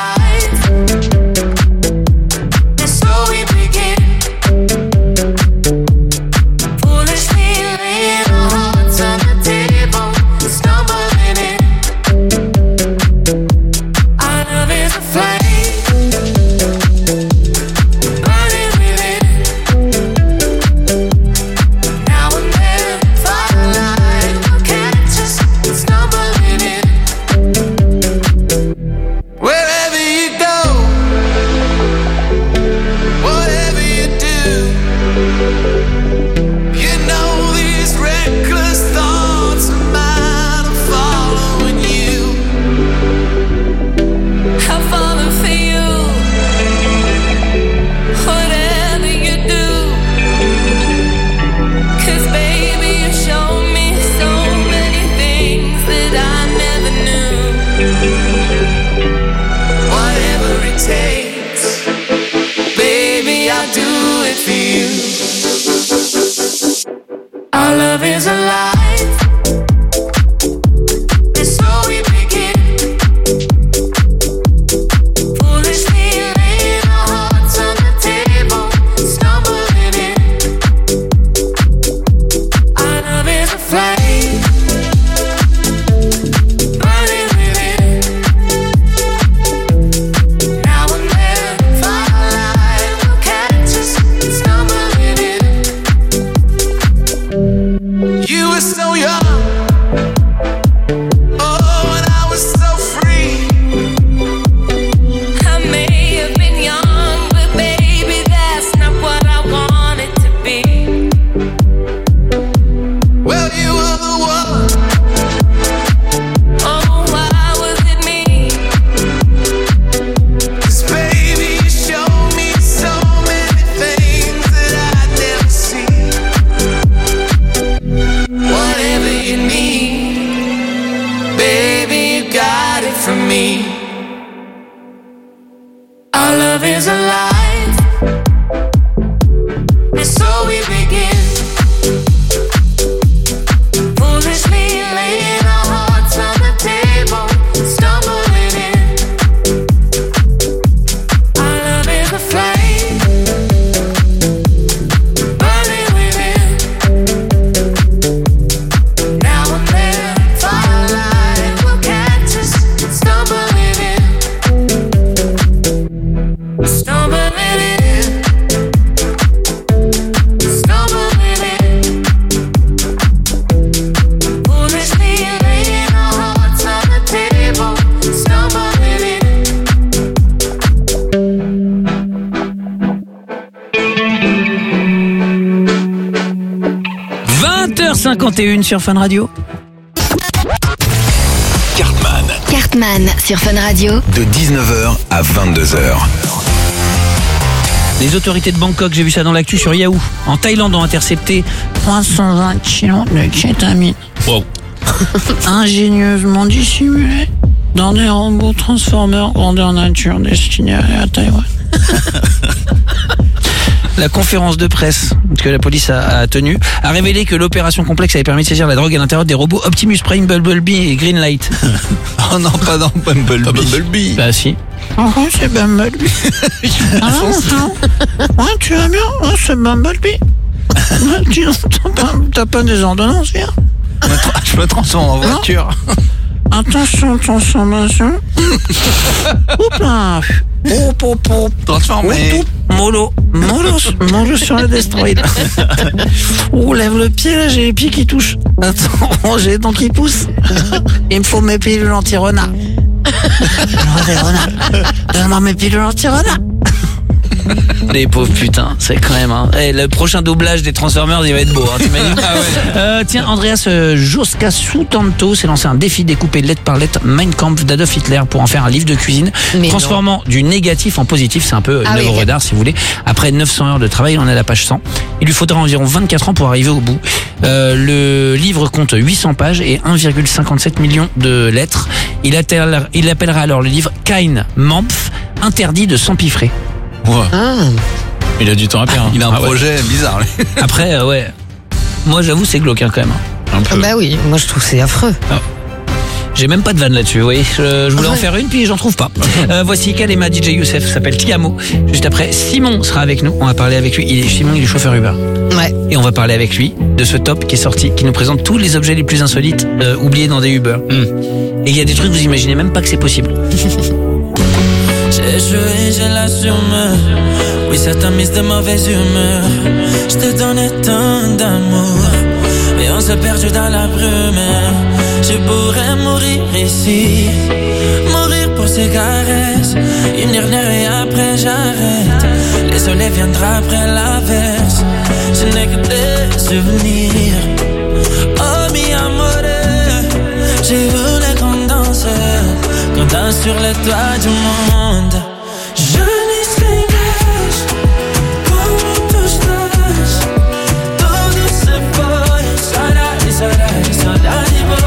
W: Wherever you go, whatever you do, you know these reckless thoughts of mine are following you. I'm falling for you, whatever you do. 'Cause baby, you show me so many things that I never knew. Whatever it takes, baby, I'll do it for you. Our love is alive, and so we begin. Foolishly laying our hearts on the table, stumbling in. Our love is a flame, burning within. Now and then, firelight will catch us stumbling in. You were so young, oh, and I was so free. I may have been young, but baby, that's not what I wanted to be. Well, you were the one. Oh, why was it me? 'Cause baby, you showed me so many things that I'd never seen. Whatever you need, baby, you got it from me. Our love is alive, and so we begin. Foolishly laying our hearts on the table, stumbling in. Our love is a flame, burning within. Now and then, firelight will catch us stumbling in. Stumbling in. Stumbling in. Foolishly laying our hearts on the table, stumbling in.
B: vingt heures cinquante et une sur Fun Radio.
N: Cartman,
J: Cartman sur Fun Radio.
N: de dix-neuf heures à vingt-deux heures.
B: Les autorités de Bangkok, j'ai vu ça dans l'actu sur Yahoo. En Thaïlande, ont intercepté trois cent vingt kilos de kétamine.
G: Wow.
B: Ingénieusement dissimulé dans des robots transformeurs grandeur nature destinés à aller à Taïwan. La conférence de presse que la police a, a tenue a révélé que l'opération complexe avait permis de saisir la drogue à l'intérieur des robots Optimus Prime, Bumblebee et Greenlight.
G: Oh non, pas dans Bumblebee.
E: Pas Bumblebee.
B: Bah si. Oh, c'est Bumblebee. Ah non, non. Ouais, tu vas bien? Oh, c'est Bumblebee. Ouais, tu- T'as pas, t'as pas des ordonnances, hier?
G: Je me transforme en voiture.
B: Attention, attention, attention. Oups là. Hop, hop, hop.
G: Transformé.
B: Mollo, mollo, mollo sur le destroy. Oh, lève le pied là, j'ai les pieds qui touchent. Attends, j'ai les dents qui poussent. Il me faut mes pilules anti-renard. Donne-moi mes pilules anti-renard. Les pauvres putains, c'est quand même hein. Hey, le prochain doublage des Transformers il va être beau hein, t'imagines ah ouais. euh, Tiens, Andreas euh, Joska Sutanto s'est lancé un défi découpé lettre par lettre Mein Kampf d'Adolf Hitler pour en faire un livre de cuisine. Mais transformant non. du négatif en positif. C'est un peu ah une œuvre oui, d'art si vous voulez. Après neuf cents heures de travail, il en est à la page cent. Il lui faudra environ vingt-quatre ans pour arriver au bout. euh, Le livre compte huit cents pages et un virgule cinquante-sept millions de lettres. Il, attelle, il appellera alors le livre Kein Mampf, interdit de s'empiffrer.
E: Ouais. Ah. Il a du temps à perdre.
G: Il a un
E: ah
G: projet
E: ouais.
G: bizarre.
B: Après, euh, ouais. Moi, j'avoue, c'est glauque hein, quand même.
D: Un peu. Bah oui, moi je trouve c'est affreux.
B: Ah. J'ai même pas de vanne là-dessus, vous voyez. Je, je voulais en faire une, puis j'en trouve pas. Euh, voici Kalema, D J Youssef, s'appelle Tiamo. Juste après, Simon sera avec nous. On va parler avec lui. Il est, Simon, il est chauffeur Uber.
D: Ouais.
B: Et on va parler avec lui de ce top qui est sorti, qui nous présente tous les objets les plus insolites euh, oubliés dans des Uber. Mm. Et il y a des trucs, vous imaginez même pas que c'est possible.
W: J'ai joué, j'ai l'assume. Oui, ça t'a mis de mauvaise humeur. Je te donnais tant d'amour, mais on s'est perdu dans la brume. Je pourrais mourir ici, mourir pour ces caresses. Une dernière et après j'arrête. Le soleil viendra après l'averse. Je n'ai que des souvenirs. Oh mi amore, j'ai voulu qu'on danse, qu'on danse sur les toits du monde. Je n'y sais gage, comment tout se lâche. Todo se fue, Sara, Sara, Sara,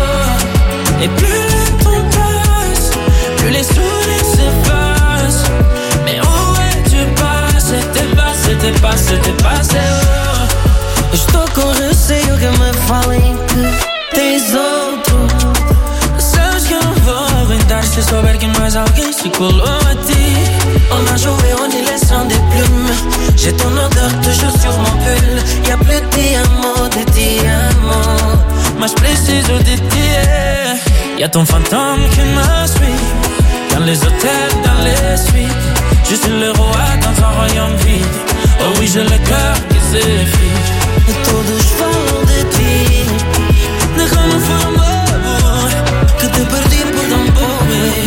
W: et plus le temps passe, plus les sourires s'effacent. Mais où es-tu passé? C'était pas, c'était pas, c'était passé. Oh. Estou com receio que me falem que tens outro. Sabes que eu não vou aguentar se souber que mais alguém se colou a ti. On a joué, on est laissant des plumes. J'ai ton odeur toujours sur mon pull. Y'a plus de diamants, de diamants. Mas preciso de ti. Y'a ton fantôme qui me suit. Dans les hôtels, dans les suites. Je suis le roi dans un royaume vide. Oh oui, j'ai le cœur qui s'effrite. E todos falam de ti. De como foi o amor que te perdi por tão pouco.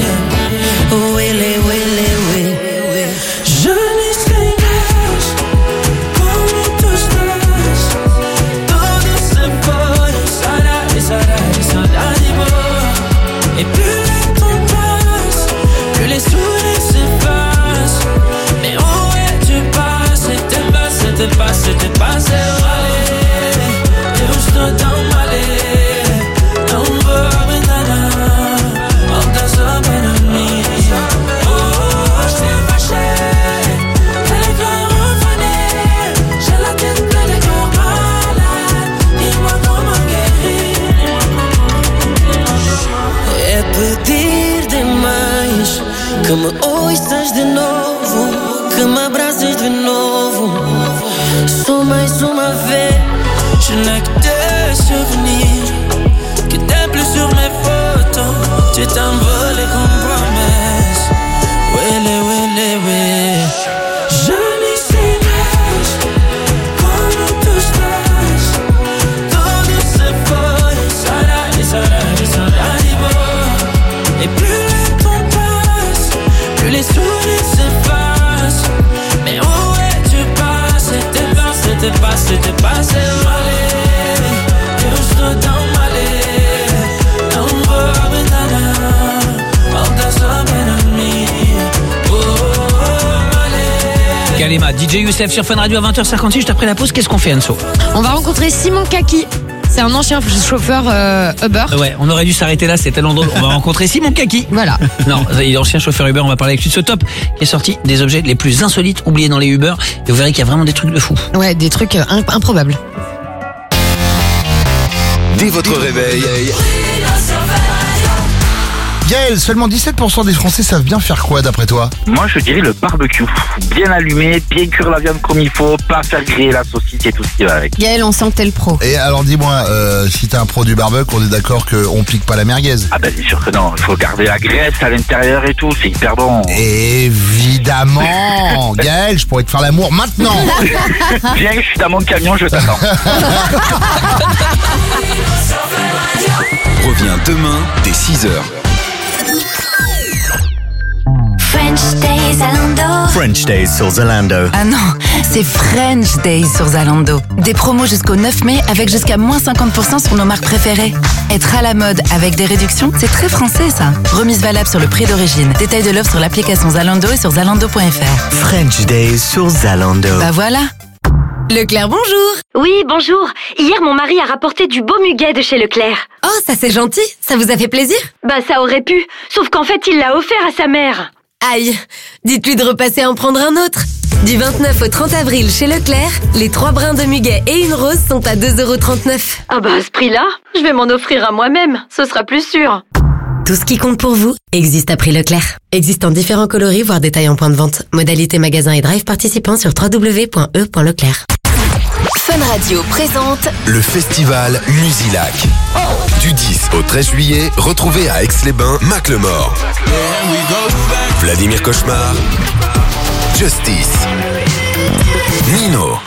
W: Oh, ele, ele, ele. Je n'y sais gage, como tu estás. Todo se foi, Sara, Sara, Sara, et plus le temps passe, plus les sourires s'effacent. Mais où es-tu passé? C'était pas, c'était pas, c'était pas c'est eu estou tão mal, não vou aguentar nada. Volta só para mim. Oh, je fâché, elle est comme revenue. J'ai la tête pleine de cœur malade. Dis-moi comment guérir. É pedir demais que me ouças de novo, que me abraces de novo. Só mais uma vez. Je n'ai que des souvenirs, que t'es plus sur mes photos. Tu t'envoles comme promesse. Wele, wele, wele. Je n'y sais gage, comment tu estás. Todo se foi, Sara, Sara, Sara, et plus le temps passe, plus les sourires s'effacent. Mais où es-tu passé? C'était pas, c'était pas, c'était pas, c'est mal.
B: Kalema, D J Youssef sur Fun Radio à vingt heures cinquante-six. Juste après la pause, qu'est-ce qu'on fait, Anso?
D: On va rencontrer Simon Kaki. C'est un ancien chauffeur euh, Uber.
B: Ouais, on aurait dû s'arrêter là, c'est tellement drôle. On va rencontrer Simon Kaki.
D: Voilà.
B: Non, il est ancien chauffeur Uber. On va parler avec lui de ce top qui est sorti des objets les plus insolites oubliés dans les Uber. Et vous verrez qu'il y a vraiment des trucs de fou.
D: Ouais, des trucs euh, improbables.
N: Dès votre réveil,
O: Gaël, seulement dix-sept pour cent des Français savent bien faire quoi d'après toi?
P: Moi, je dirais le barbecue. Bien allumé, bien cuire la viande comme il faut, pas faire griller la saucisse et tout ce qui va avec.
D: Gaël, on sent que t'es le pro.
O: Et alors dis-moi, euh, si t'es un pro du barbecue, on est d'accord qu'on pique pas la merguez?
P: Ah ben bien sûr que non, il faut garder la graisse à l'intérieur et tout, c'est hyper bon.
O: Évidemment. Gaël, je pourrais te faire l'amour maintenant.
P: Viens, je suis dans mon camion, je t'attends.
N: Reviens demain dès six heures.
V: French Days Zalando.
Q: French Days sur Zalando.
R: Ah non, c'est French Days sur Zalando. Des promos jusqu'au neuf mai avec jusqu'à moins cinquante pour cent sur nos marques préférées. Être à la mode avec des réductions, c'est très français ça. Remise valable sur le prix d'origine. Détail de l'offre sur l'application Zalando et sur zalando point f r.
Q: French Days sur Zalando.
R: Bah voilà.
I: Leclerc, bonjour.
Y: Oui, bonjour. Hier, mon mari a rapporté du beau muguet de chez Leclerc.
I: Oh, ça c'est gentil. Ça vous a fait plaisir?
Y: Bah, ça aurait pu. Sauf qu'en fait, il l'a offert à sa mère.
I: Aïe. Dites-lui de repasser en prendre un autre. Du vingt-neuf au trente avril chez Leclerc, les trois brins de muguet et une rose sont à deux euros trente-neuf.
Y: Ah bah, à ce prix-là, je vais m'en offrir à moi-même. Ce sera plus sûr.
I: Tout ce qui compte pour vous existe à prix Leclerc. Existe en différents coloris, voire détails en point de vente. Modalité magasin et drive participants sur w w w point e point leclerc.
J: Fun Radio présente
N: le festival Musilac. Du dix au treize juillet, retrouvez à Aix-les-Bains Macklemore, Vladimir Cauchemar, Justice, Nino,